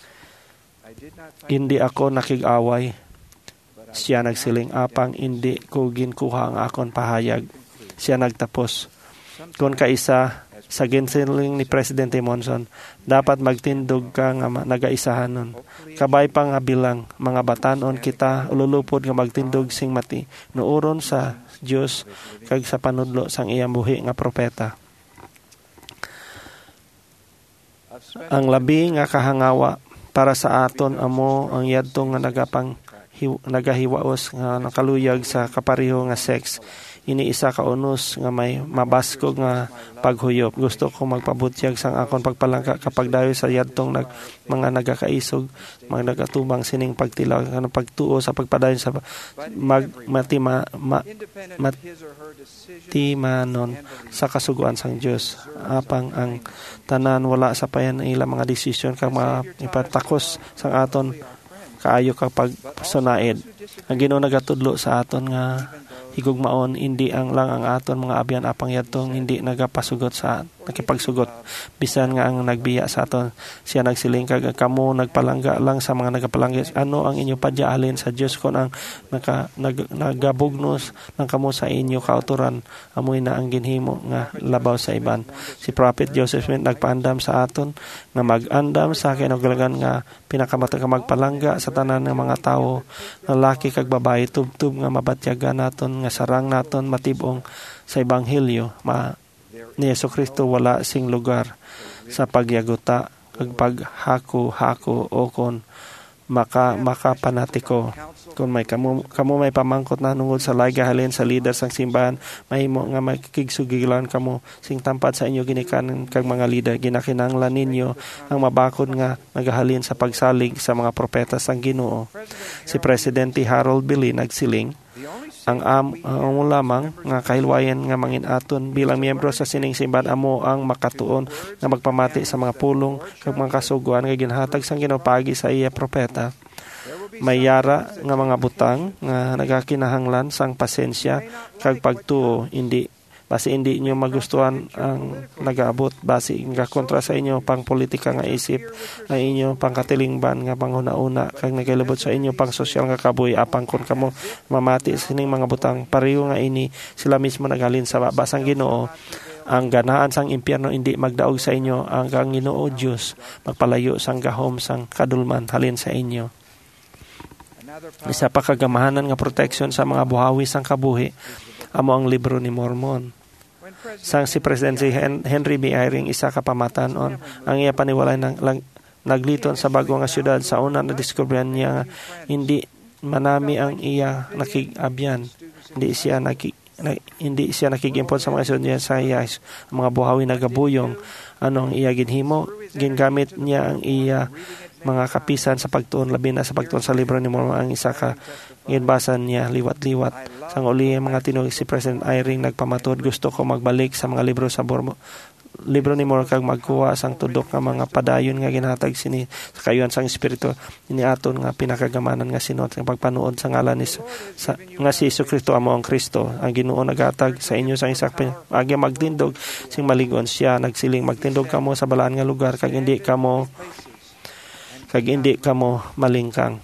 Hindi ako nakig-away. Siya nagsiling apang hindi ko ginkuha ang akon pahayag. Siya nagtapos. Kung kaisa sa ginsiling ni Presidente Monson, dapat magtindog ka nga nagaisahan nun. Kabay pa nga bilang mga batanon kita ululupod nga magtindog sing mati nuuron sa Dios kag sa panudlo sang iyang buhi nga propeta. Ang labi nga kahangawa para sa aton amo ang yadtong nga nagapang hiw, nagahiwaos nga nakaluyag sa kapareho nga sex. Iniisa ka unos nga may mabaskog nga paghuyop. Gusto ko magpabutyag sang akon pagpalangka kapag dayo sa yadtong nag, mga nagakaisog, mga nagatubang sining pagtilaw, ano pagtuo sa pagpadayon sa mag, matima, ma, matimanon sa kasuguan sang Dios. Apang ang tanan wala sa payan ilang mga desisyon kang mga ipatakos sang aton kaayo kapag sunaid. Ang Ginoo nagatudlo sa aton nga higugmaon hindi ang lang ang aton mga abyan apang yadtong hindi nagapasugot sa nakipagsugot bisan nga ang nagbiya sa aton siya nagsiling kag kamo nagpalangga lang sa mga nagapalangga ano ang inyo padyaalin sa Dios kon ang naka, nag, nagabugnos lang kamo sa inyo kauturan amoy na ang ginhimo nga labaw sa iban. Si Prophet Joseph Smith nagpaandam sa aton nga mag-andam sa kinuglagan nga pinakamatag magpalangga sa tanan ng mga tawo lalaki kag babae tubtub nga mabatyagan naton nga sarang naton matibong sa ebanghelyo ma ni Jesucristo wala sing lugar sa pagyaguta kag paghako-hako o kon maka makapanatiko kung may kamo kamo may pamangkot na nungod sa layga halin sa leader sang simbahan mahimo nga makikigsugilan kamo sing tampat sa inyo ginikanan kag mga leader ginakinahanglan ninyo ang mabakod nga nagahalin sa pagsalig sa mga propeta sang Ginoo. Si Presidente Harold Billy nagsiling ang am ang lamang nga kahilwayan nga mangin aton bilang miyembro sa sining simbahan amo ang makatuon nga magpamati sa mga pulong kag mga kasuguan nga ginhatag sang Ginoo pagi sa iya propeta. May yara nga mga butang nga nagakinahanglan sang pasensya kag pagtuo hindi basi hindi inyo magustuhan ang nagaabot basi nga kontra sa inyo pang politika nga isip na inyo pang katilingban nga panghuna-una kag nagalabot sa inyo pang sosyal nga kabuhi apang kon kamo mamati sining mga butang pareho nga ini sila mismo naghalin sa basang Ginoo ang ganahan sang impyerno hindi magdaog sa inyo ang kang Ginoo Dios magpalayo sang gahom sang kadulman halin sa inyo. Isa pa kagamahanan nga protection sa mga buhawi sang kabuhi amo ang libro ni Mormon. Sang si Presidente Henry B. Eyring isa ka pamatanon ang iya paniwalay ng lang, nagliton sa bago nga syudad sa una na diskubrihan niya nga hindi manami ang iya nakigabyan hindi siya nakig na, hindi siya nakigimpon sa mga isod niya sa iya mga buhawi nagabuyong anong iya ginhimo gingamit niya ang iya mga kapisan sa pagtuon labi na sa pagtuon sa libro ni Mormon ang isa ka ginbasan niya liwat-liwat sang uli mga tinuig si President Eyring nagpamatod gusto ko magbalik sa mga libro sa Mormon libro ni mo kag magkuha sang tudok nga mga padayon nga ginhatag sini sa kayuhan sang espiritu iniaton nga pinakagamanan nga sinot nga pagpanuod sa ngalan ni sa, nga si Jesucristo amo ang Kristo ang Ginoo naghatag sa inyo sang isak agi magtindog sing maligon siya nagsiling magtindog kamo sa balaan nga lugar kag hindi kamo kag hindi kamo malingkang.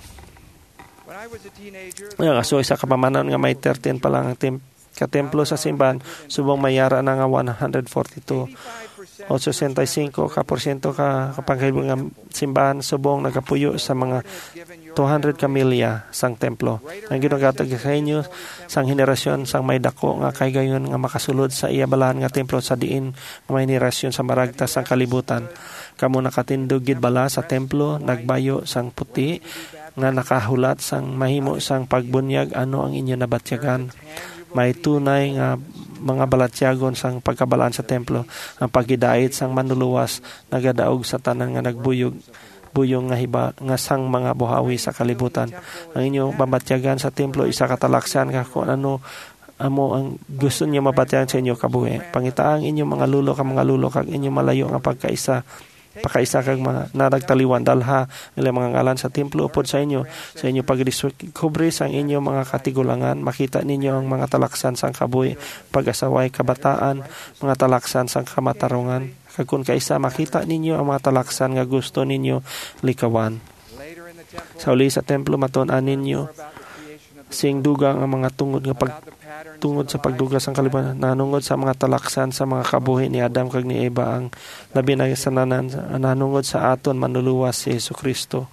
Nga so isa ka pamanan nga may thirteen pa lang ang tim katemplo sa simbahan subong mayara na nga one hundred forty-two o sesentacinco ka porsyento ka kapanghilbong nga simbahan subong nagapuyo sa mga two hundred kamilya sang templo. Ang ginagatag sa inyo sang henerasyon sang may dako nga kay gayon nga makasulod sa iya balahan nga templo sa diin nga may henerasyon sa maragtas sang kalibutan. Kamo nakatindog gid bala sa templo nagbayo sang puti nga nakahulat sang mahimo sang pagbunyag ano ang inyo nabatyagan. May tunay nga mga balatyagon sang pagkabalaan sa templo ang pagidait sang manluluwas nagadaog sa tanan nga nagbuyog buyong nga hiba nga sang mga buhawi sa kalibutan. Ang inyong babatyagan sa templo isa katalaksan ka kung ano amo ang gusto niyo mabatyagan sa inyo kabuhi. Pangitaang inyong mga lulo ka mga lulo kag inyong malayo nga pagkaisa pakaisa kag mga nadagtaliwan dalha nila mga ngalan sa templo upod sa inyo sa inyo pagdiskubre sang inyo mga katigulangan makita ninyo ang mga talaksan sang kabuhi pag-asaway kabataan mga talaksan sang kamatarungan kag kun kaisa makita ninyo ang mga talaksan nga gusto ninyo likawan sa uli sa templo maton-an ninyo sing dugang ang mga tungod nga pag tungod sa pagduga sang kalibutan nanungod sa mga talaksan sa mga kabuhi ni Adam kag ni Eva ang labi na sananan nanungod sa aton manluluwas si Jesucristo.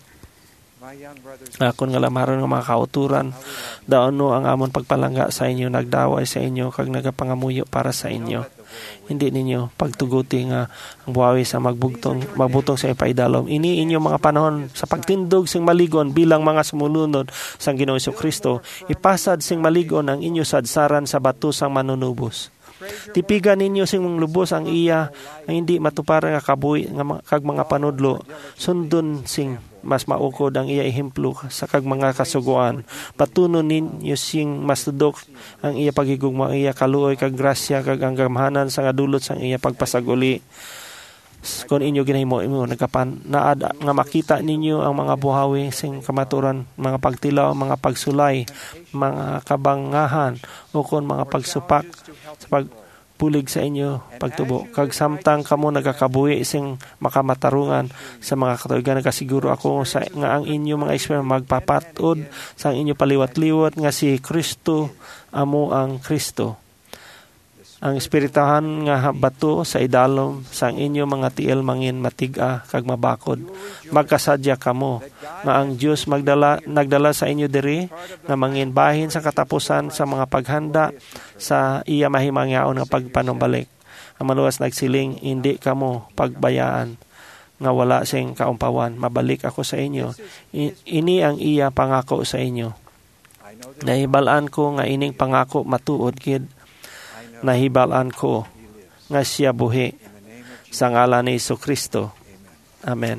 Akon nga lamaron nga mga kauturan daono ang amon pagpalangga sa inyo nagdaway sa inyo kag nagapangamuyo para sa inyo. Hindi ninyo pagtuguti nga ang buhawi sa magbugtong magbutong sa ipaidalom. Ini inyo mga panahon sa pagtindog sing maligon bilang mga sumulunod sang Ginoong Jesucristo. Ipasad sing maligon ang inyo sadsaran sa bato sang manunubos. Tipigan ninyo sing lubos ang iya ang hindi matuparan nga kabuhi nga kag mga panudlo. Sundon sing mas maukod ang iya ehemplo sa kag mga kasuguan. Patunon ninyo sing mas tudok ang iya pagigugma ang iya kaluoy kag grasya kag ang gamhanan sa adulot sang iya pagpasaguli. Kung inyo ginahimo imo nagkapan naad nga makita ninyo ang mga buhawi sing kamaturan mga pagtilaw mga pagsulay mga kabangahan o kon mga pagsupak sa pagpulig sa inyo pagtubo kag samtang kamo nagakabuhi sing makamatarungan sa mga katuigan nagasiguro ako sa nga ang inyo mga eksperimento magpapatod sa inyo paliwat-liwat nga si Kristo amo ang Kristo. Ang espiritahan nga bato sa idalom sang inyo mga tiil mangin matiga kag mabakod magkasadya kamo nga ang Dios magdala nagdala sa inyo diri nga mangin bahin sa katapusan sa mga paghanda sa iya mahimangyaon nga pagpanumbalik. Ang maluwas nagsiling hindi kamo pagbayaan nga wala sing kaumpawan mabalik ako sa inyo. I, ini ang iya pangako sa inyo. Nahibalaan ko nga ining pangako matuod gid. Nahibalaan ko nga siya buhi sa ngalan ni Jesucristo. Amen.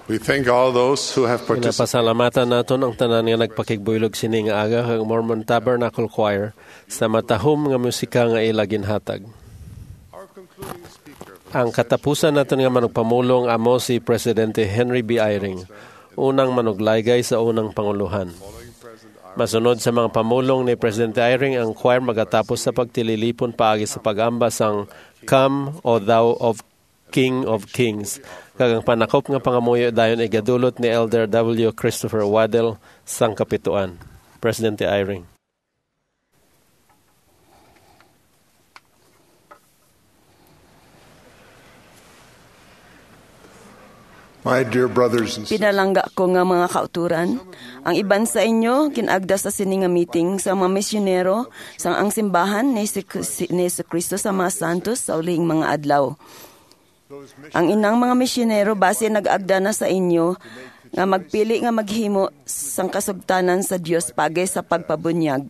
We thank all those who have participated. Pinapasalamatan naton ang tanan nga nagpakigbuylog sini nga aga kag Mormon Tabernacle Choir sa matahom nga musika nga ila ginhatag. Ang katapusan naton nga manugpamulong amo si Presidente Henry B. Eyring, unang manuglaygay sa unang panguluhan. Masunod sa mga pamulong ni Presidente Eyring, ang choir magatapos sa pagtililipon paagi sa pag-amba sang Come, O Thou of King of Kings. Kagang panakop nga pangamuyo dayon ay gadulot ni Elder W. Christopher Waddell sang kapituan. Presidente Eyring. My dear brothers and sisters, Pinalangga ko nga mga kauturan, ang iban sa inyo, kinagda sa sininga meeting sa mga misyonero, sa ang simbahan ni Yesu Kristo sa mga santos sa uling mga adlaw. Ang inang mga misyonero base nag-agda na sa inyo nga magpili nga maghimo sang kasugtanan sa Dios pagay sa pagpabunyag.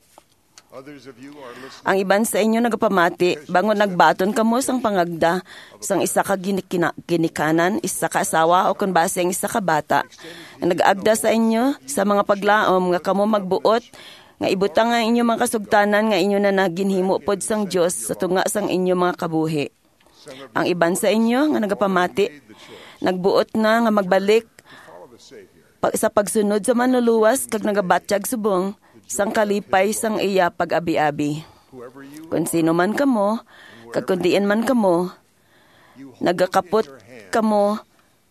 Ang iban sa inyo nagapamati, bangon nagbaton kamo sang pangagda, sang isa ka ginikina, ginikanan, isa ka asawa o kung base ang isa ka bata. Nag-agda sa inyo sa mga paglaom nga kamo magbuot, nga ibutang nga inyo mga kasugtanan nga inyo na naginhimo pod sang Dios sa tunga sang inyo mga kabuhi. Ang iban sa inyo nga nagapamati, nagbuot na nga magbalik pag, sa pagsunod sa manluluwas kag nagabatsyag subong, sang kalipay sang iya pag-abi-abi. Kung sino man kamo, kag kung diin man kamo, nagakapot kamo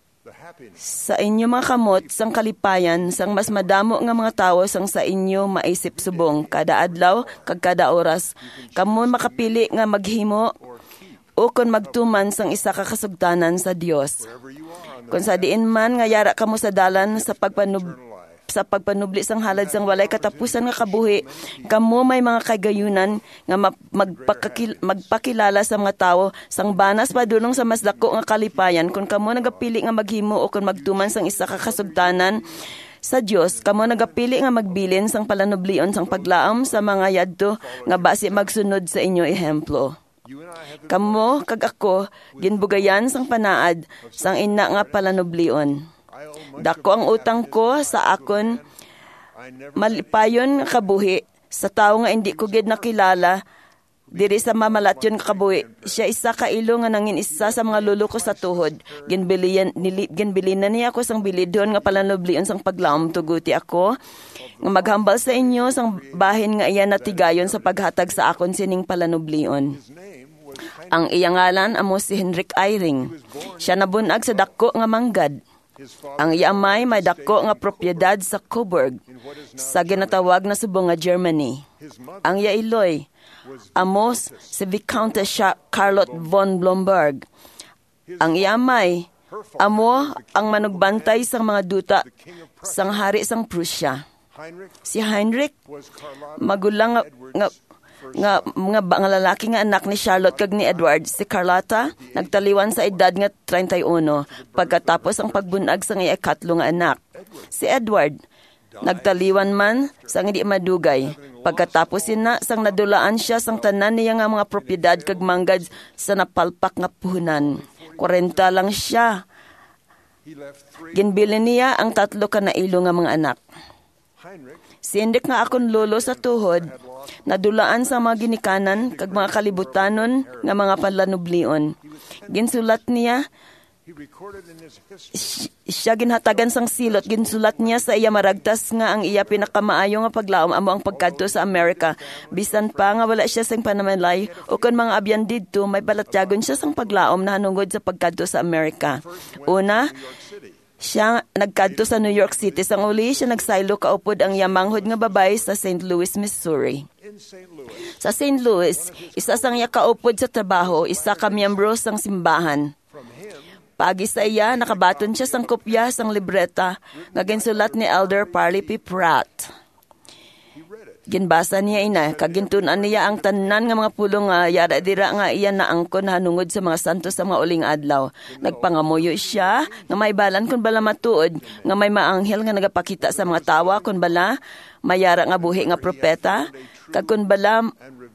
sa inyo mga kamot sang kalipayan, sang mas madamo nga mga tawo sang sa inyo maisip subong, kada adlaw, kag kada oras, kamo makapili nga maghimo o kung magtuman sang isa ka kasugtanan sa Dios. Kung sa diin man nga yara kamo sa dalan sa pagpanub sa pagpanubli sang halad sang walay katapusan nga kabuhi, kamo may mga kagayunan nga magpakil, magpakilala sa mga tawo sang banas padulong sa mas dako nga kalipayan. Kung kamo nagapili nga maghimo o kung magtuman sang isa ka kasugtanan sa Dios, kamo nagapili nga magbilin sang palanublion sang paglaom sa mga yadto nga base magsunod sa inyo ehemplo. Kamo kag ako ginbugayan sang panaad sang ina nga palanublion. Dako ang utang ko sa akon malipayon nga kabuhi sa tao nga hindi ko gid nakilala diri sa mamalatyon nga kabuhi. Siya isa ka ilo nga nangin isa sa mga lulo ko sa tuhod. Ginbilian nili, ginbilinan niya ako sang bilidon nga palanublion sang paglaom tuguti ako nga maghambal sa inyo sang bahin nga iya natigayon sa paghatag sa akon sining palanublion. Ang iya ngalan amo si Henrik Eyring. Siya nabunag sa dako nga manggad. Ang iyamay may dako nga propiedad sa Coburg, sa ginatawag na subong nga Germany. Ang yailoy, amos si Viscountess Charlotte von Blomberg. Ang iyamay, amo ang manugbantay sa mga duta sang hari sang Prussia. Si Heinrich, magulang nga, nga nga mga nga lalaki nga anak ni Charlotte kag ni Edward. Si Carlotta nagtaliwan sa edad nga thirty-one pagkatapos ang pagbunag sa iya ikatlo nga anak. Si Edward nagtaliwan man sang hindi madugay pagkatapos sina sang nadulaan siya sang tanan niya nga mga propiedad kag manggad sa napalpak nga puhunan. forty lang siya. Ginbilin niya ang tatlo ka na ilo nga mga anak. Si Henrik nga akon lolo sa tuhod, nadulaan sa mga ginikanan kag mga kalibutanon nga mga palanublion. Ginsulat niya, siya ginhatagan sang silot, ginsulat niya sa iya maragtas nga ang iya pinakamaayo nga paglaom amo ang pagkadto sa Amerika. Bisan pa nga wala siya sang panamalay o kun mga abyan didto, may balatyagon siya sang paglaom na hanungod sa pagkadto sa Amerika. Una, siya nagkadto sa New York City. Sang uli, siya nagsaylo kaupod ang yamanghod nga babay sa Saint Louis, Missouri. Sa Saint Louis, isa sang iya kaupod sa trabaho, isa ka miyembro sang simbahan. Pagi sa iya, nakabaton siya sang kopya sang libreta nga ginsulat ni Elder Parley P. Pratt. Ginbasa niya ina, kagintunan niya ang tanan nga mga pulong nga yara dira nga iya naangkon hanungod sa mga santos sa mga uling adlaw. Nagpangamuyo siya nga may balan kun bala matuod, nga may maanghel nga nagapakita sa mga tawa kun bala mayara nga buhi nga propeta, kag kun bala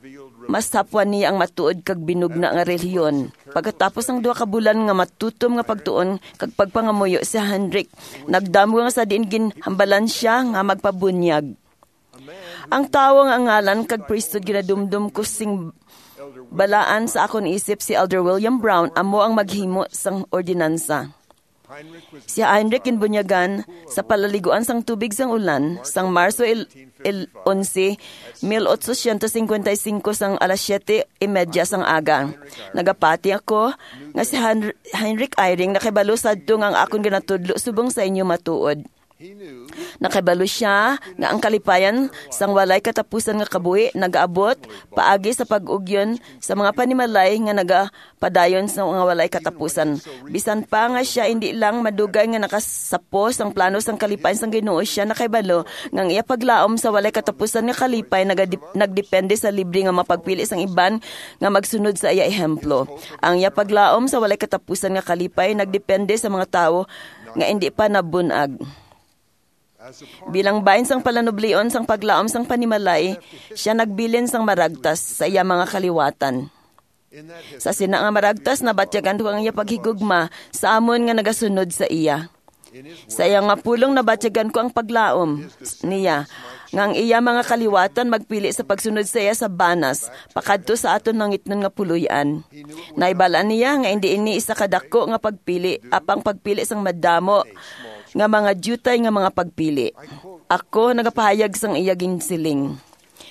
mas hapwan niya ang matuod kag binugna nga relihiyon. Pagkatapos ng duha ka bulan nga matutom nga pagtuon kag pagpangamuyo si Heinrich, nagdamo nga sa diin ginhambalan siya nga magpabunyag. Ang tawo nga ngalan kag priesthood ginadumdum ko sing balaan sa akon isip si Elder William Brown amo ang maghimo sang ordinansa. Si Heinrich kinbunyagan sa palaliguan sang tubig sang ulan sang Marso eleven, eighteen fifty-five sang alas siyete y media sang aga. Nagapati ako nga si Heinrich Eyring nakibalo sadto nga ang akon ginatudlo subong sa inyo matuod. Nakibalo siya nga ang kalipayan sang walay katapusan nga kabuhi nagaabot paagi sa pag-ugyon sa mga panimalay nga nagapadayon sa mga walay katapusan. Bisan pa nga siya hindi lang madugay nga nakasapos ang plano sang kalipayan sang Ginoo, siya nakibalo nga ang iya paglaom sa walay katapusan nga kalipay nagadip, nagdepende sa libre nga mapagpili sang iban nga magsunod sa iya ehemplo. Ang iya paglaom sa walay katapusan nga kalipay nagdepende sa mga tawo nga hindi pa nabunag. Bilang bahin sang palanublion sang paglaom sang panimalay, siya nagbilin sang maragtas sa iya mga kaliwatan. Sa sina nga maragtas, nabatyagan ko ang iya paghigugma sa amon nga nagasunod sa iya. Sa iya nga pulong nabatyagan ko ang paglaom niya, nga ang iya mga kaliwatan magpili sa pagsunod sa iya sa banas, pakadto sa aton nangitnon nga puluyan. Naibalaan niya nga hindi ini isa kadako nga pagpili, apang pagpili sang madamo, nga mga jutay nga mga pagpili. Ako nagapahayag sang iyaging siling.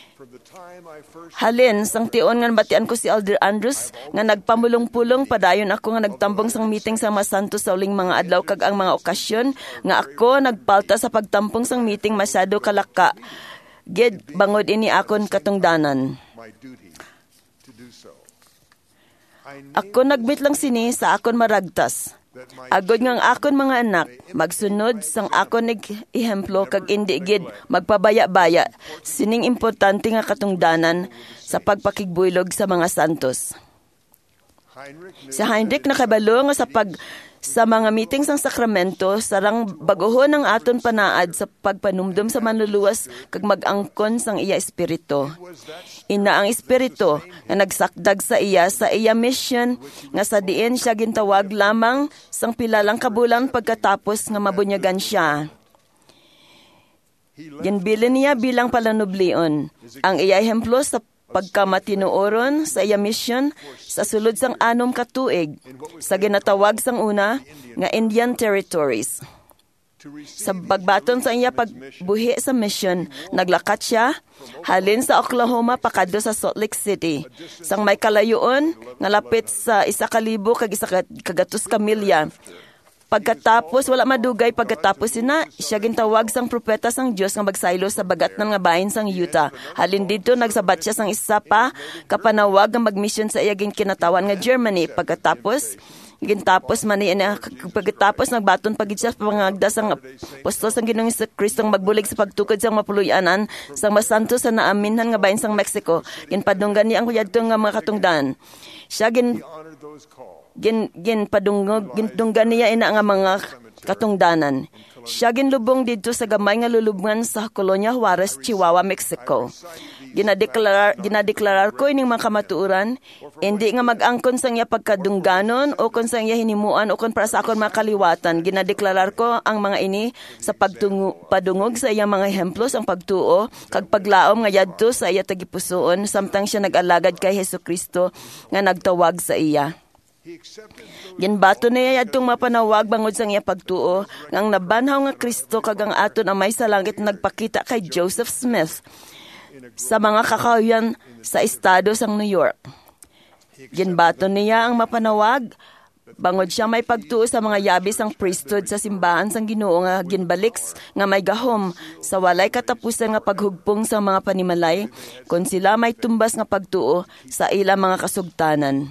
Halin, sang tion nga batian ko si Elder Andrews nga nagpamulong-pulong padayon ako nga nagtambong sang meeting sa masanto sa uling mga adlaw kag ang mga okasyon nga ako nagpalta sa pagtampong sang meeting masyado kalaka. Gid bangod ini akon katungdanan. Ako nagmit lang sini sa akon maragtas. Agod ngang akon mga anak, magsunod sang akon nig ehemplo kag indi gid magpabaya-baya, sining importante nga katungdanan sa pagpakigbulog sa mga santos. Si Heinrich nakabalo nga sa pag sa mga meeting sang sakramento, sarang baguhon ang aton panaad sa pagpanumdum sa manluluwas kag mag-angkon sang iya espiritu. Ina ang espiritu nga nagsakdag sa iya sa iya mission nga sa diin siya gintawag lamang sang pilalang kabulan pagkatapos nga mabunyagan siya. Ginbilin niya bilang palanublion ang iya ehemplo sa pagkamatinuoron sa iya mission sa sulod sang anom katuig sa ginatawag sang una nga Indian Territories. Sa pagbaton sa iya pagbuhi sa mission, naglakat siya halin sa Oklahoma pakadto sa Salt Lake City sang may kalayoon nga lapit sa isa ka libo kag isa kagatus ka milya. Pagkatapos, wala madugay pagkatapos sina, siya gintawag sang propeta sang Dios nga magsaylo sa bagatnan nga bahin sang Utah. Halin dito, nagsabat siya sang isa pa, kapanawag nga magmission sa iya kinatawan nga Germany. Pagkatapos, gintapos man niya, pagkatapos nagbaton pagid siya pangagda sang apostol sang Ginoong Kristo magbulig sa pagtukod sang mapuluyanan sang masanto sa naaminhan nga bahin sang Mexico. Ginpadunggan niya ang kuyadto nga mga katungdan. Siya gin gin gin padungog gintunggan niya ina nga mga katungdanan. Siya ginlubong dito sa gamay nga lulubngan sa Colonia Juarez, Chihuahua, Mexico. Ginadeklar ginadeklarar ko ining mga kamatuoran, hindi nga mag-angkon sang iya pagkadungganon o kon sang iya hinimuan o kon para sa akon mga kaliwatan. Ginadeklarar ko ang mga ini sa pagtungo padungog sa iya mga ehemplo sang pagtuo kag paglaom nga yadto sa iya tagipusoon samtang siya nag-alagad kay Hesukristo nga nagtawag sa iya. Ginbato niya yadtong mapanawag bangod sang iya pagtuo ngang nabanhaw nga Kristo kag ang aton amay sa langit nagpakita kay Joseph Smith sa mga kakahuyan sa estado sang New York. Ginbato niya ang mapanawag bangod siya may pagtuo sa mga yabi sang priesthood sa simbahan sang Ginoo nga ginbalik nga may gahom sa walay katapusan nga paghugpong sa mga panimalay kon sila may tumbas nga pagtuo sa ilang mga kasugtanan.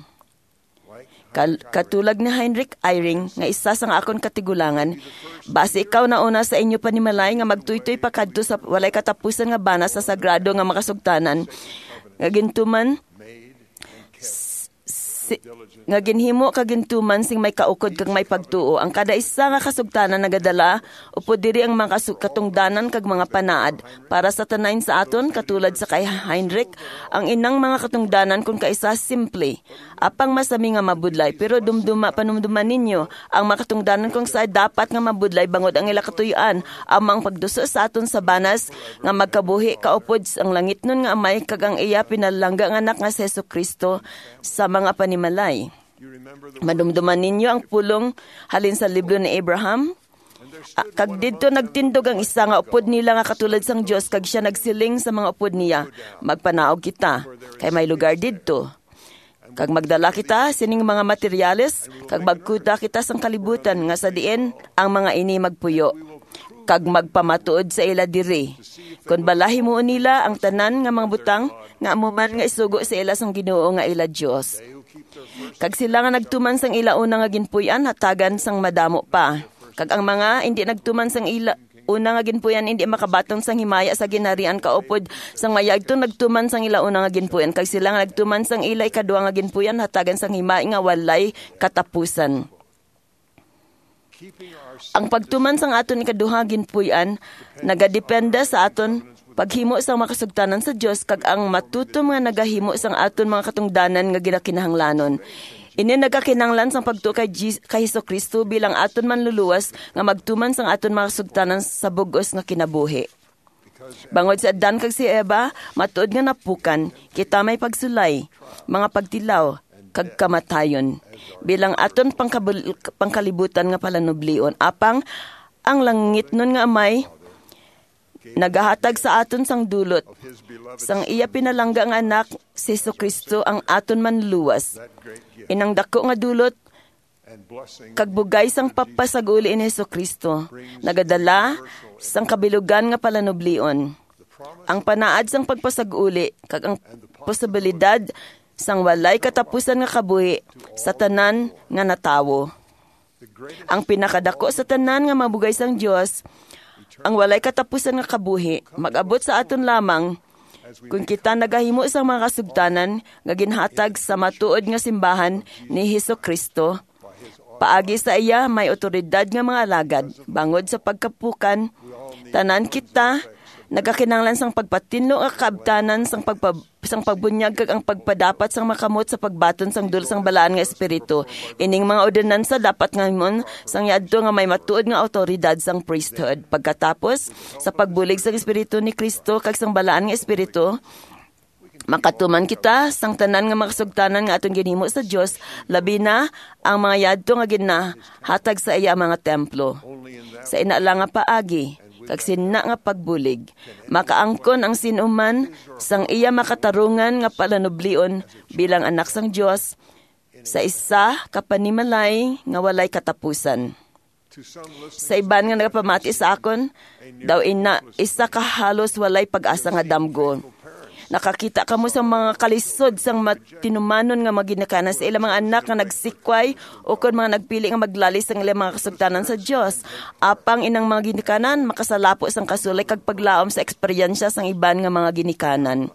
Katulad ni Heinrich Eyring nga isa sang akon katigulangan, base ikaw na una sa inyo panimalay nga magtuytoy pakadto sa walay katapusan nga bana sa sagrado nga makasugtanan nga gintuman si, nga ginhimo kag gintuman sing may kaukod kag may pagtuo. Ang kada isa nga kasugtanan nagadala upod diri ang mga katungdanan kag mga panaad para sa tanayin sa aton katulad sa kay Heinrich ang inang mga katungdanan kun kaisa simple apang masami nga mabudlay pero dumduma panumduman ninyo ang mga katungdanan kung sa dapat nga mabudlay bangod ang ila katuyoan amang pagduso sa aton sa banas nga magkabuhi kaupod ang langit nun nga amay kag ang iya pinalangga nga anak nga si Jesucristo sa mga panimalay. Madumduman ninyo ang pulong halin sa libro ni Abraham. Kag didto nagtindog ang isa nga upod nila nga katulad sang Dios kag siya nagsiling sa mga upod niya, magpanaog kita kay may lugar didto. Kag magdala kita sining mga materyales kag magkuta kita sang kalibutan nga sa diin ang mga ini magpuyo kag magpamatuod sa ila diri. Kun balahi mo nila ang tanan nga mga butang nga amuman nga isugo sa ila sang Ginoo nga ila Dios. Kag sila nga nagtuman sang ila una nga ginpuyan hatagan sang madamo pa. Kag ang mga hindi nagtuman sang ila una nga ginpuyan hindi makabatong sang himaya sa ginharian kaupod sang mayagto nagtuman sang ila una nga ginpuyan. Kag sila nga nagtuman sang ila ikaduha nga ginpuyan hatagan sang himaya nga walay katapusan. Ang pagtuman sang aton ikaduha ginpuyan nagadepende sa aton paghimo sang makasugtanan sa Dios kag ang matutom nga nagahimo sang aton mga katungdanan nga ginakinahanglanon. Ini nagakinahanglan sang pagtuo kay, G- kay Jesucristo bilang aton manluluwas nga magtuman sang aton mga kasugtanan sa bugos nga kinabuhi. Bangod sa Adan kag si Eva, matuod nga napukan, kita may pagsulay, mga pagtilaw, kag kamatayon. Bilang aton pangkabul- pangkalibutan nga palanublion, apang ang langit nun nga amay nagahatag sa aton sang dulot. Sang iya pinalangga nga anak, si Jesucristo ang aton manluwas. Inang dako nga dulot, kag bugay sang papasaguli ni Jesucristo, nagadala sang kabilugan nga palanublion. Ang panaad sang pagpasaguli, kag ang posibilidad sang walay katapusan nga kabuhi sa tanan nga natawo. Ang pinakadako sa tanan nga mabugay sang Dios, ang walay katapusan nga kabuhi, mag-abot sa aton lamang kung kita nagahimo sa mga kasugtanan nga ginhatag sa matuod nga simbahan ni Jesucristo. Paagi sa iya may otoridad nga mga alagad, bangod sa pagkapukan, tanan kita nagakinanglan sang pagpatinlo nga kaabtanan sang pagpa, sang pagbunyag kag ang pagpadapat sang makamot sa pagbaton sang dul sang balaan nga espiritu. Ining mga ordinansa dapat ngamon sang yadto nga may matuod nga awtoridad sang priesthood. Pagkatapos sa pagbulig sang espiritu ni Kristo kag sang balaan nga espiritu, makatuman kita sang tanan nga makasugtanan nga aton ginhimo sa Dios, labi na ang mga yadto nga ginahatag sa iya mga templo. Sa inaala nga paagi kag sinna nga pagbulig, makaangkon ang sinuman sang iya makatarungan nga palanublion bilang anak sang Dios sa isa kapanimalay nga walay katapusan. Sa iban nga nagapamati sa akon, daw ina isa ka halos walay pag-asa nga damgo. Nakakita kamo sa mga kalisod sang tinumanon nga maginakanan sa ilang mga anak nga nagsikway o kon mga nagpili nga maglalis sang ilang mga kasugtanan sa Dios. Apang inang mga ginikanan makasalapo sang kasulay kag paglaom sa eksperyensya sang iban nga mga ginikanan.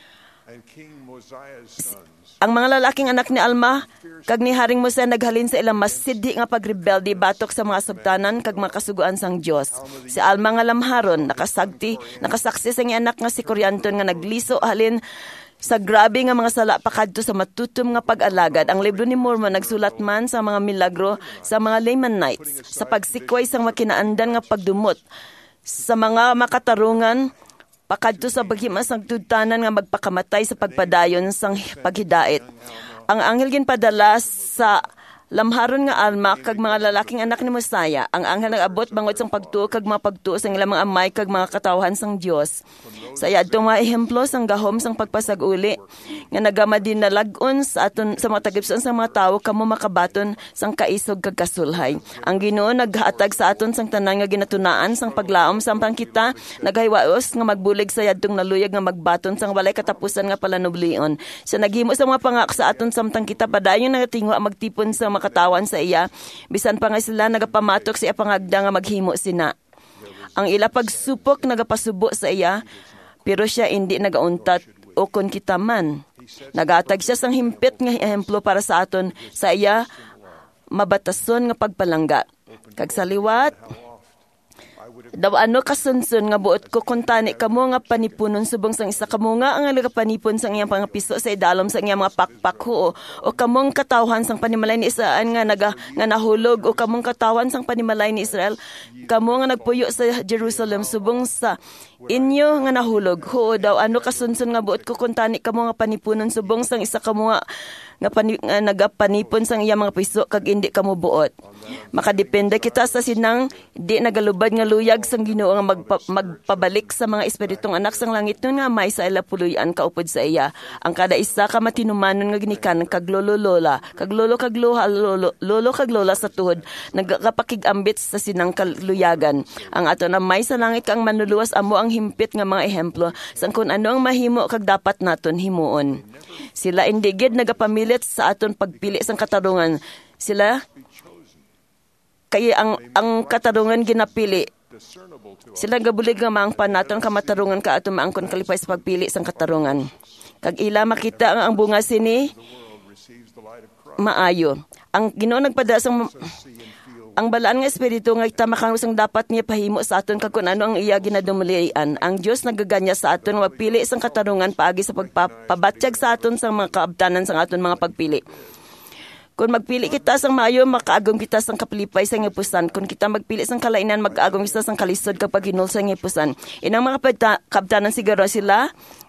Ang mga lalaking anak ni Alma kag ni Haring Mosiah naghalin sa ilang masidhi nga pagrebelde batok sa mga sugtanan kag makasuguan sang Dios. Si Alma nga lamharon nakasagti nakasaksi sa nga anak nga si Corianton nga nagliso halin sa grabe nga mga sala pakadto sa matutom nga pag-alagad. Ang libro ni Mormon nagsulat man sa mga milagro sa mga Lamanites sa pagsikway sang makinaandan nga pagdumot sa mga makatarungan pakadto sa baghimas ang tudtanan nga magpakamatay sa pagpadayon sang paghidait. Ang anghel ginpadala sa lamharon nga Alma kag mga lalaking anak ni Mosiah. Ang anghel nag-abot bangod sang pagtuo kag mga pagtuo sang ilang mga amay kag mga katawhan sang Dios. Sa yadtong mga ehemplo sang gahom sang pagpasaguli nga nagama din nalagon sa aton sa mga tagipson sa mga tawo kamo makabaton sang kaisog kag kasulhay. Ang Ginoo naghatag sa aton sang tanan nga ginatunaan sang paglaom samtang kita nagahaywaos nga magbulig sa yadtong naluyag nga magbaton sang walay katapusan nga palanublion. Siya naghimo sa mga pangako sa aton samtang kita padayon nagatingwa magtipon sa makatawan sa iya bisan pa nga sila nagapamatok sa iya pangagda nga maghimo sina. Ang ila pagsupok nagapasubo sa iya pero siya hindi nagauntat o kon kita man. Nagatag siya sang himpit nga ehemplo para sa aton sa iya mabatason nga pagpalangga. Kag sa liwat, daw ano kasunsun nga buot ko kuntani kamo nga panipunon subong sang isa kamo nga ang nagapanipon sang iyang pangapiso sa idalom sang iyang mga pakpak o, o kamong katawhan sang panimalay ni Israel nga naga nga nahulog o kamong katawhan sang panimalay ni Israel kamo nga nagpuyo sa Jerusalem subong sa inyo nga nahulog. Huo daw ano kasunsun nga buot ko kuntani kamo nga panipunon subong sang isa kamo nga nga, pani, nga nagapanipon sang iyang mga piso kag indi kamo buot. Makadepende kita sa sinang di nagalubad nga luyag sang Ginoo nga magpa, magpabalik sa mga espiritong anak sang langit nun nga may sa ila puluyan kaupod sa iya. Ang kada isa ka matinumanon nga ginikan kag lolo lola kag lolo kag loha lolo, lolo kag lola sa tuhod nagkapakigambit sa sinang kaluyagan. Ang ato na may sa langit kang manluluwas amo ang himpit nga mga ehemplo sang kun ano ang mahimo kag dapat naton himuon. Sila indigid nagapamilit sa aton pagpili sang katarungan. Sila kaya ang ang katarungan ginapili. Sila gabulig nga maangpan naton kamatarungan ka aton maangkon kalipay sa pagpili sang katarungan. Kag ila makita ang, ang bunga sini maayo. Ang Ginoo nagpada sang ang balaan nga espiritu nga itamakang sang dapat niya pahimo sa aton kag kun ano ang iya ginadumulian. Ang Dios nagaganya sa aton magpili sang katarungan paagi sa pagpabatyag sa aton sang mga kaabtanan sang aton mga pagpili. Kung magpili kita sang maayo, makaagom kita sang kapilipay sa ngipusan. Kung kita magpili sang kalainan, mag-agom kita sang kalisod kapag hinul sa ngipusan. Inang mga kabtanan siguro sila,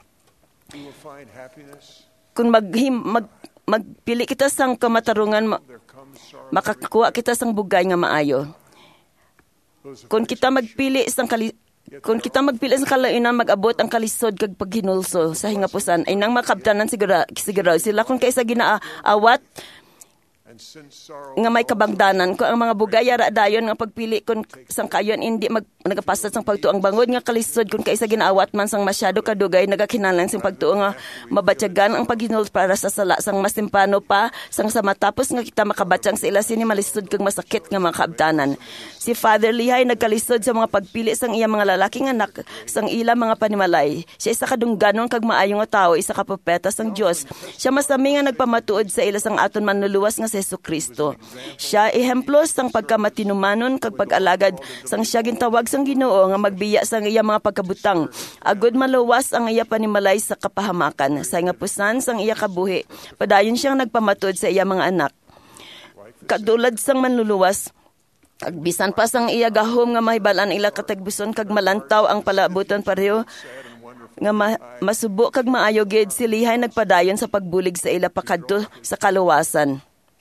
kung mag, mag, magpili kita sang kamatarungan, makakuha kita sang bugay nga maayo. Kung kita magpili sang kalisod, kung kita magpili sa kalainan, mag-abot ang kalisod kag paghinulso sa hingapusan, ay nang makabtanan siguro, siguro sila kung kaysa ginaawat, nga may kabangdanan ko ang mga bugay ara dayon nga pagpili kun sang kayon hindi mag nagapasad sang pagtuang bangod nga kalisod kun kaysa ginaawat man sang masyado kadugay nagakinahanglan sang pagtuo nga mabatyagan ang paghinul para sa sala sang mas tempano pa sang sa matapos nga kita makabatyang sa ila sini malisod kag masakit nga mga kaabtanan. Si Father Lihay nagkalisod sa mga pagpili sang iya mga lalaking anak sang ila mga panimalay. Siya isa kadungganon kag maayo nga tawo, isa ka propeta sang Dios. Siya masami nga nagpamatuod sa ila sang aton manluluwas nga si Jesucristo. Siya ehemplo sang pagkamatinumanon kag pag-alagad sang siya gintawag sang Ginoo nga magbiya sang iya mga pagkabutang. Agud maluwas ang iya panimalay sa kapahamakan. Sa nga pusan sang iya kabuhi. Padayon siyang nagpamatuod sa iya mga anak. Kadulad sang manluluwas, kag bisan pa sang iya gahom nga mahibalan ila katagbuson kag malantaw ang palabuton pareho nga ma- masubo kag maayo gid si Lihay nagpadayon sa pagbulig sa ila pakadto sa kaluwasan.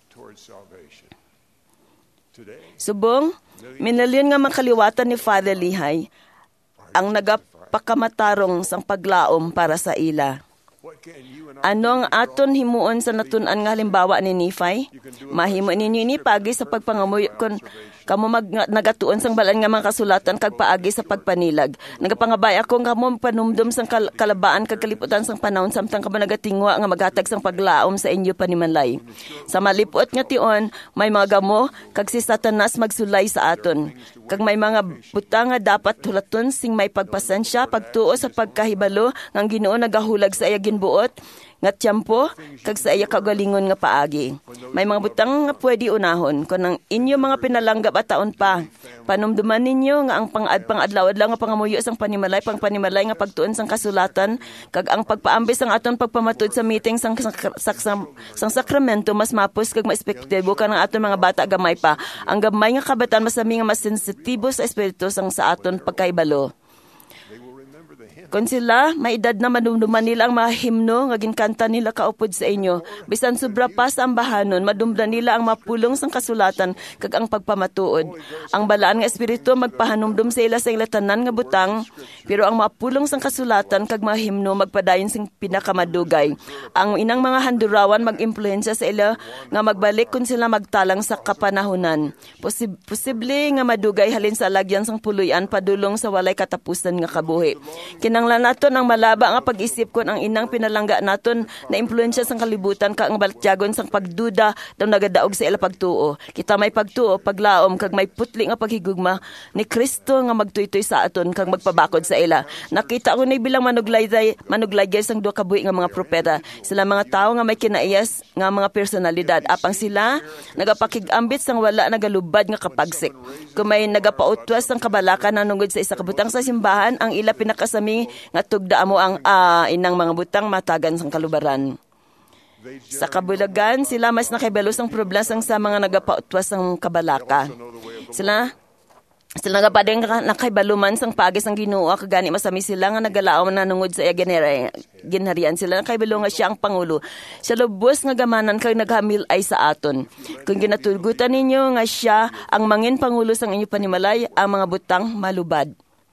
Subong, minalyon nga makaliwatan ni Father Lihay ang nagapakamatarong sang paglaom para sa ila. Ano ang aton himuon sa natun-an nga halimbawa ni Nephi? Mahimo ninyo ini paagi sa pagpangamuy kon kamo mag nagatuon sang balan nga mga kasulatan kag paagi sa pagpanilag. Nagapangabay ako kamo panumdum sang kal- kalabaan kag kaliputan sang panahon samtang kamo nagatingwa nga maghatag sang paglaom sa inyo panimalay. Sa malipot nga tion, may mga gamo kag si Satanas magsulay sa aton. Kag may mga butang nga dapat hulaton sing may pagpasensya pagtuo sa pagkahibalo nga ang Ginoo nagahulag sa iya ginbuot nga tiyempo kag sa iya kagalingon nga paagi. May mga butang nga pwede unahon kun ang inyo mga pinalanggap at taon pa. Panumduman ninyo nga ang pang-ad-pang-adlaw-adlaw nga pangamuyo sang panimalay pang panimalay nga pagtuon sang kasulatan kag ang pagpaambis sang aton pagpamatud sa meeting sang sang, sang, sang sakramento mas mapus kag maespektibo kan ang aton mga bata gamay pa. Ang gamay nga kabatan masami nga mas sensitibo sa espiritu sang sa aton pagkaibalo. Kung sila, may edad na madumduman nila ang mga himno nga ginkanta nila kaupod sa inyo. Bisan sobra pa sa ambahanon, madumduman nila ang mapulong sang kasulatan kag ang pagpamatuod. Ang balaan nga espiritu magpahanumdum sa ila sa ila tanan nga butang, pero ang mapulong sang kasulatan kag mga himno magpadayon sing pinakamadugay. Ang inang mga handurawan mag-impluwensya sa ila nga magbalik kung sila magtalang sa kapanahunan. Posib- posible nga madugay halin sa lagyan sang puluyan padulong sa walay katapusan nga kabuhi. Kinanglan naton ang malaba nga pag-isip kon ang inang pinalangga naton na impluensya sang kalibutan kag ang balatyagon sang pagduda daw nagadaog sa ila pagtuo. Kita may pagtuo, paglaom kag may putli nga paghigugma ni Kristo nga magtuytoy sa aton kag magpabakod sa ila. Nakita ko ni bilang manuglaygay manuglaygay sang duha ka buhi nga mga propeta. Sila mga tawo nga may kinaiyas nga mga personalidad. Apang sila nagapakig-ambit sang wala nagalubad nga kapagsik. Kung may nagapautwas sang kabalakan nanungod sa isa ka butang sa simbahan, ang ila pinakasami nga tugda mo ang uh, inang mga butang matagan sang kalubaran. Sa kabulagan, sila mas nakibelos ang problema sa mga nagapautwas ng kabalaka. Sila sila nagapadeng nakaibaluman sang pagis ang Ginoo kagani masami sila nga nagalaom nanungod sa iya ginharian. Sila nakaibalo nga siya ang pangulo. Siya lubos nga gamanan kag naghamil ay sa aton. Kung ginatugutan ninyo nga siya ang mangin pangulo sang inyo panimalay, ang mga butang malubad.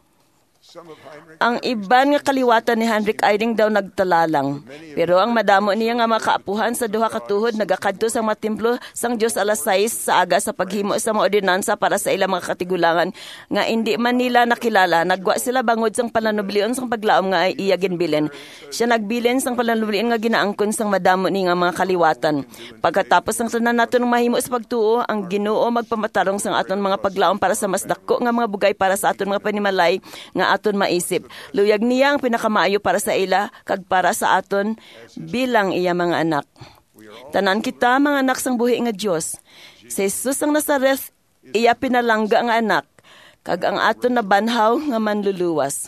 Ang iban nga kaliwatan ni Heinrich Eyring daw nagtalalang. Pero ang madamo niya nga makaapuhan sa duha ka tuhod nagakadto sa mga templo sang Dios alas sais sa aga sa paghimo sa mga ordinansa para sa ilang mga katigulangan nga hindi man nila nakilala. Nagwa sila bangod sang palanublion sang paglaom nga iya ginbilin. Siya nagbilin sang palanublion nga ginaangkon sang madamo ni nga mga kaliwatan. Pagkatapos ng tanan naton mahimo sa pagtuo, ang Ginoo magpamatarong sang aton mga paglaom para sa mas dako nga mga bugay para sa aton mga panimalay nga aton maisip. Luyag niya ang pinakamaayo para sa ila kag para sa aton bilang iya mga anak. Tanan kita mga anak sang buhi nga Dios. Si Jesus ang Nazareth iya pinalangga nga anak kag ang aton nabanhaw nga manluluwas.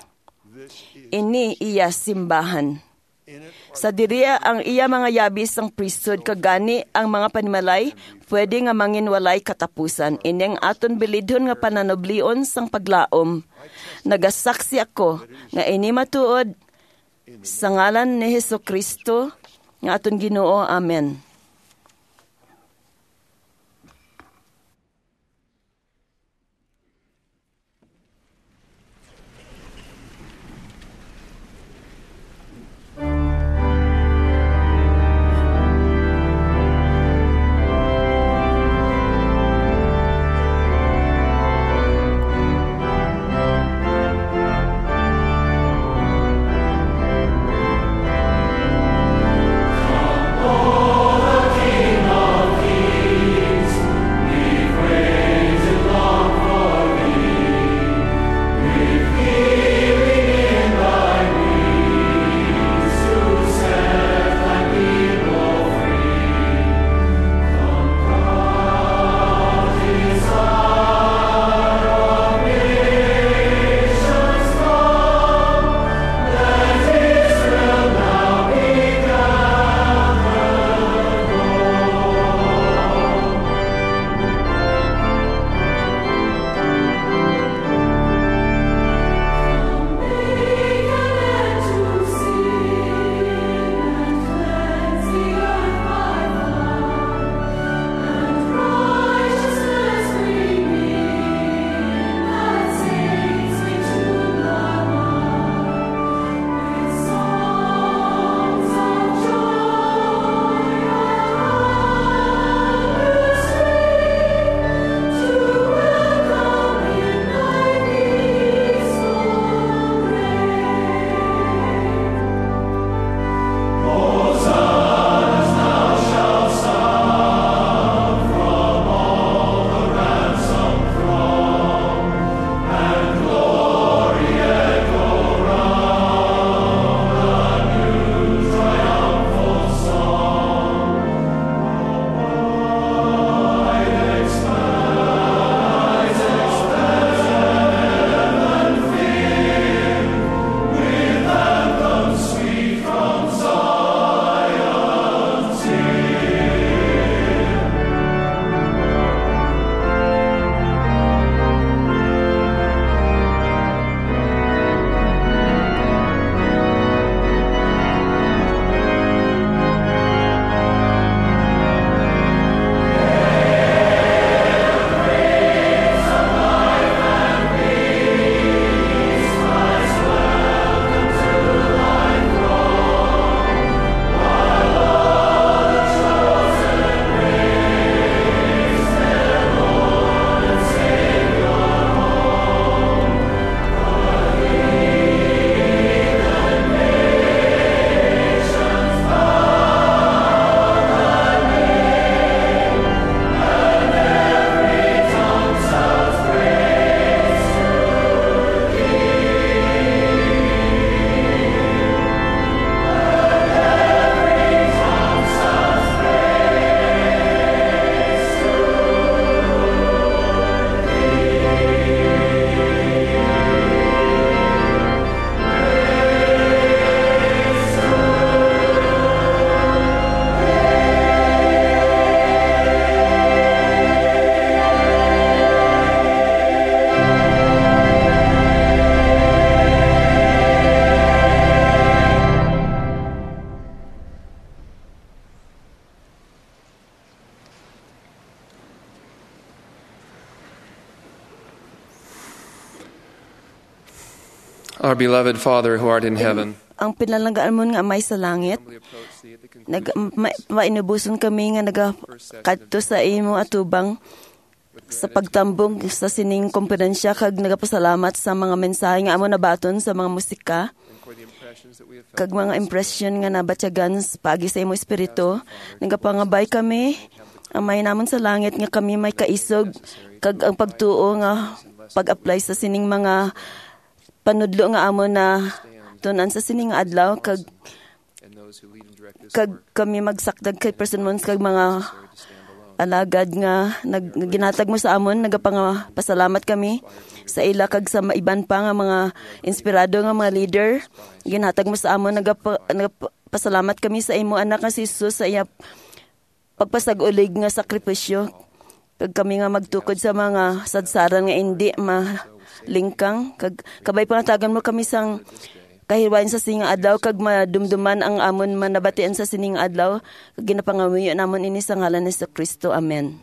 Ini iya simbahan. Sa diriya ang iya mga yabis sang priesthood kagani ang mga panimalay pwede nga manginwalay katapusan. Ini ang aton bilidhon nga pananoblion sang paglaom. Nagasaksi ako nga ini matuod sa ngalan ni Hesukristo nga aton Ginoo. Amen. Oh Our beloved Father who art in heaven, ang pinalanggaan mo nga amay sa langit, nag ma- mainubuson kami nga nagakadto sa imo atubang sa pagtambong sa sining komperensya kag nagapasalamat sa mga mensahe nga amo nabaton sa mga musika kag mga impression nga nabatyagan pagi sa imo espiritu. Nagapangabay kami amay namon sa langit nga kami may kaisog kag ang pagtuo nga pag-apply sa sining mga panudlo nga amo na tunan sa sining nga adlaw kag kag kami magsakdag kay person mons kag mga alagad nga nag, ginatag mo sa amon. Nagapangapasalamat kami sa ila kag sa maiban pa nga mga inspirado nga mga leader ginatag mo sa amon. Nagapa, nagapasalamat kami sa imo anak nga si Jesus sa iya pagpasag-ulig nga sakripisyo kag kami nga magtukod sa mga sadsaran nga hindi malingkang kag kabay pangatagan mo kami sang kahiwain sa sining adlaw kag madumduman ang amon manabatian sa sining adlaw kag ginapangamuyo namon ini sa ngalan ni Kristo. Amen.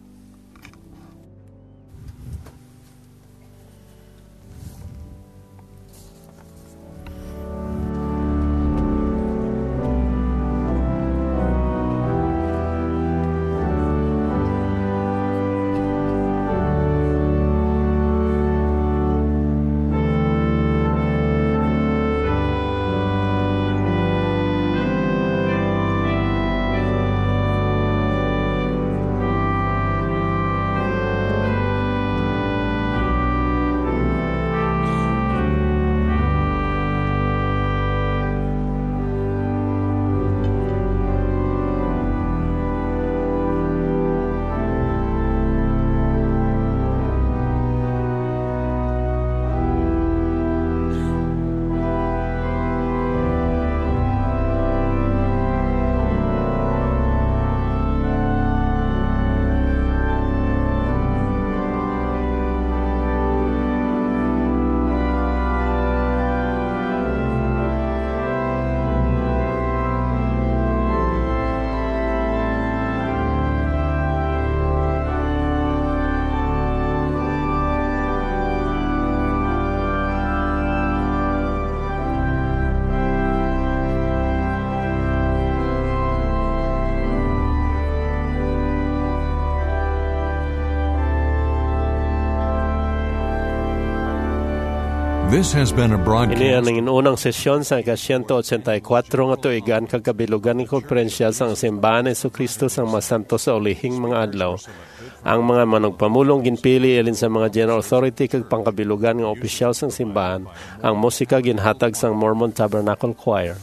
This has been a broadcast. Ini ang inunang sesyon sa ika one eighty-four nga tuigan kagabilugan ng konferensya sa simbahan ni Jesucristo sang masanto sa ulihing mga adlaw. Ang mga managpamulong ginpili ilin sa mga general authority kag pangkabilugan nga opisyal sang simbahan. Ang musika ginhatag sang Mormon Tabernacle Choir.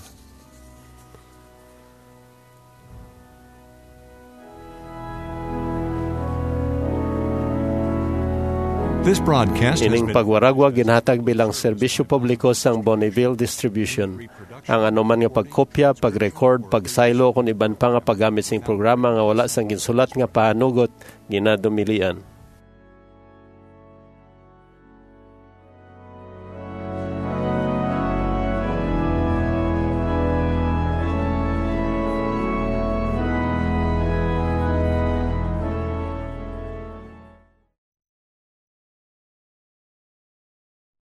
This broadcast has Ining been pagwaragwa ginhatag bilang serbisyo publiko sang Bonneville Distribution. Ang anuman nga pagkopya, pag-record, pagsaylo kung iban pa nga paggamit sing programa nga wala sang ginsulat nga pahanugot ginadumilian.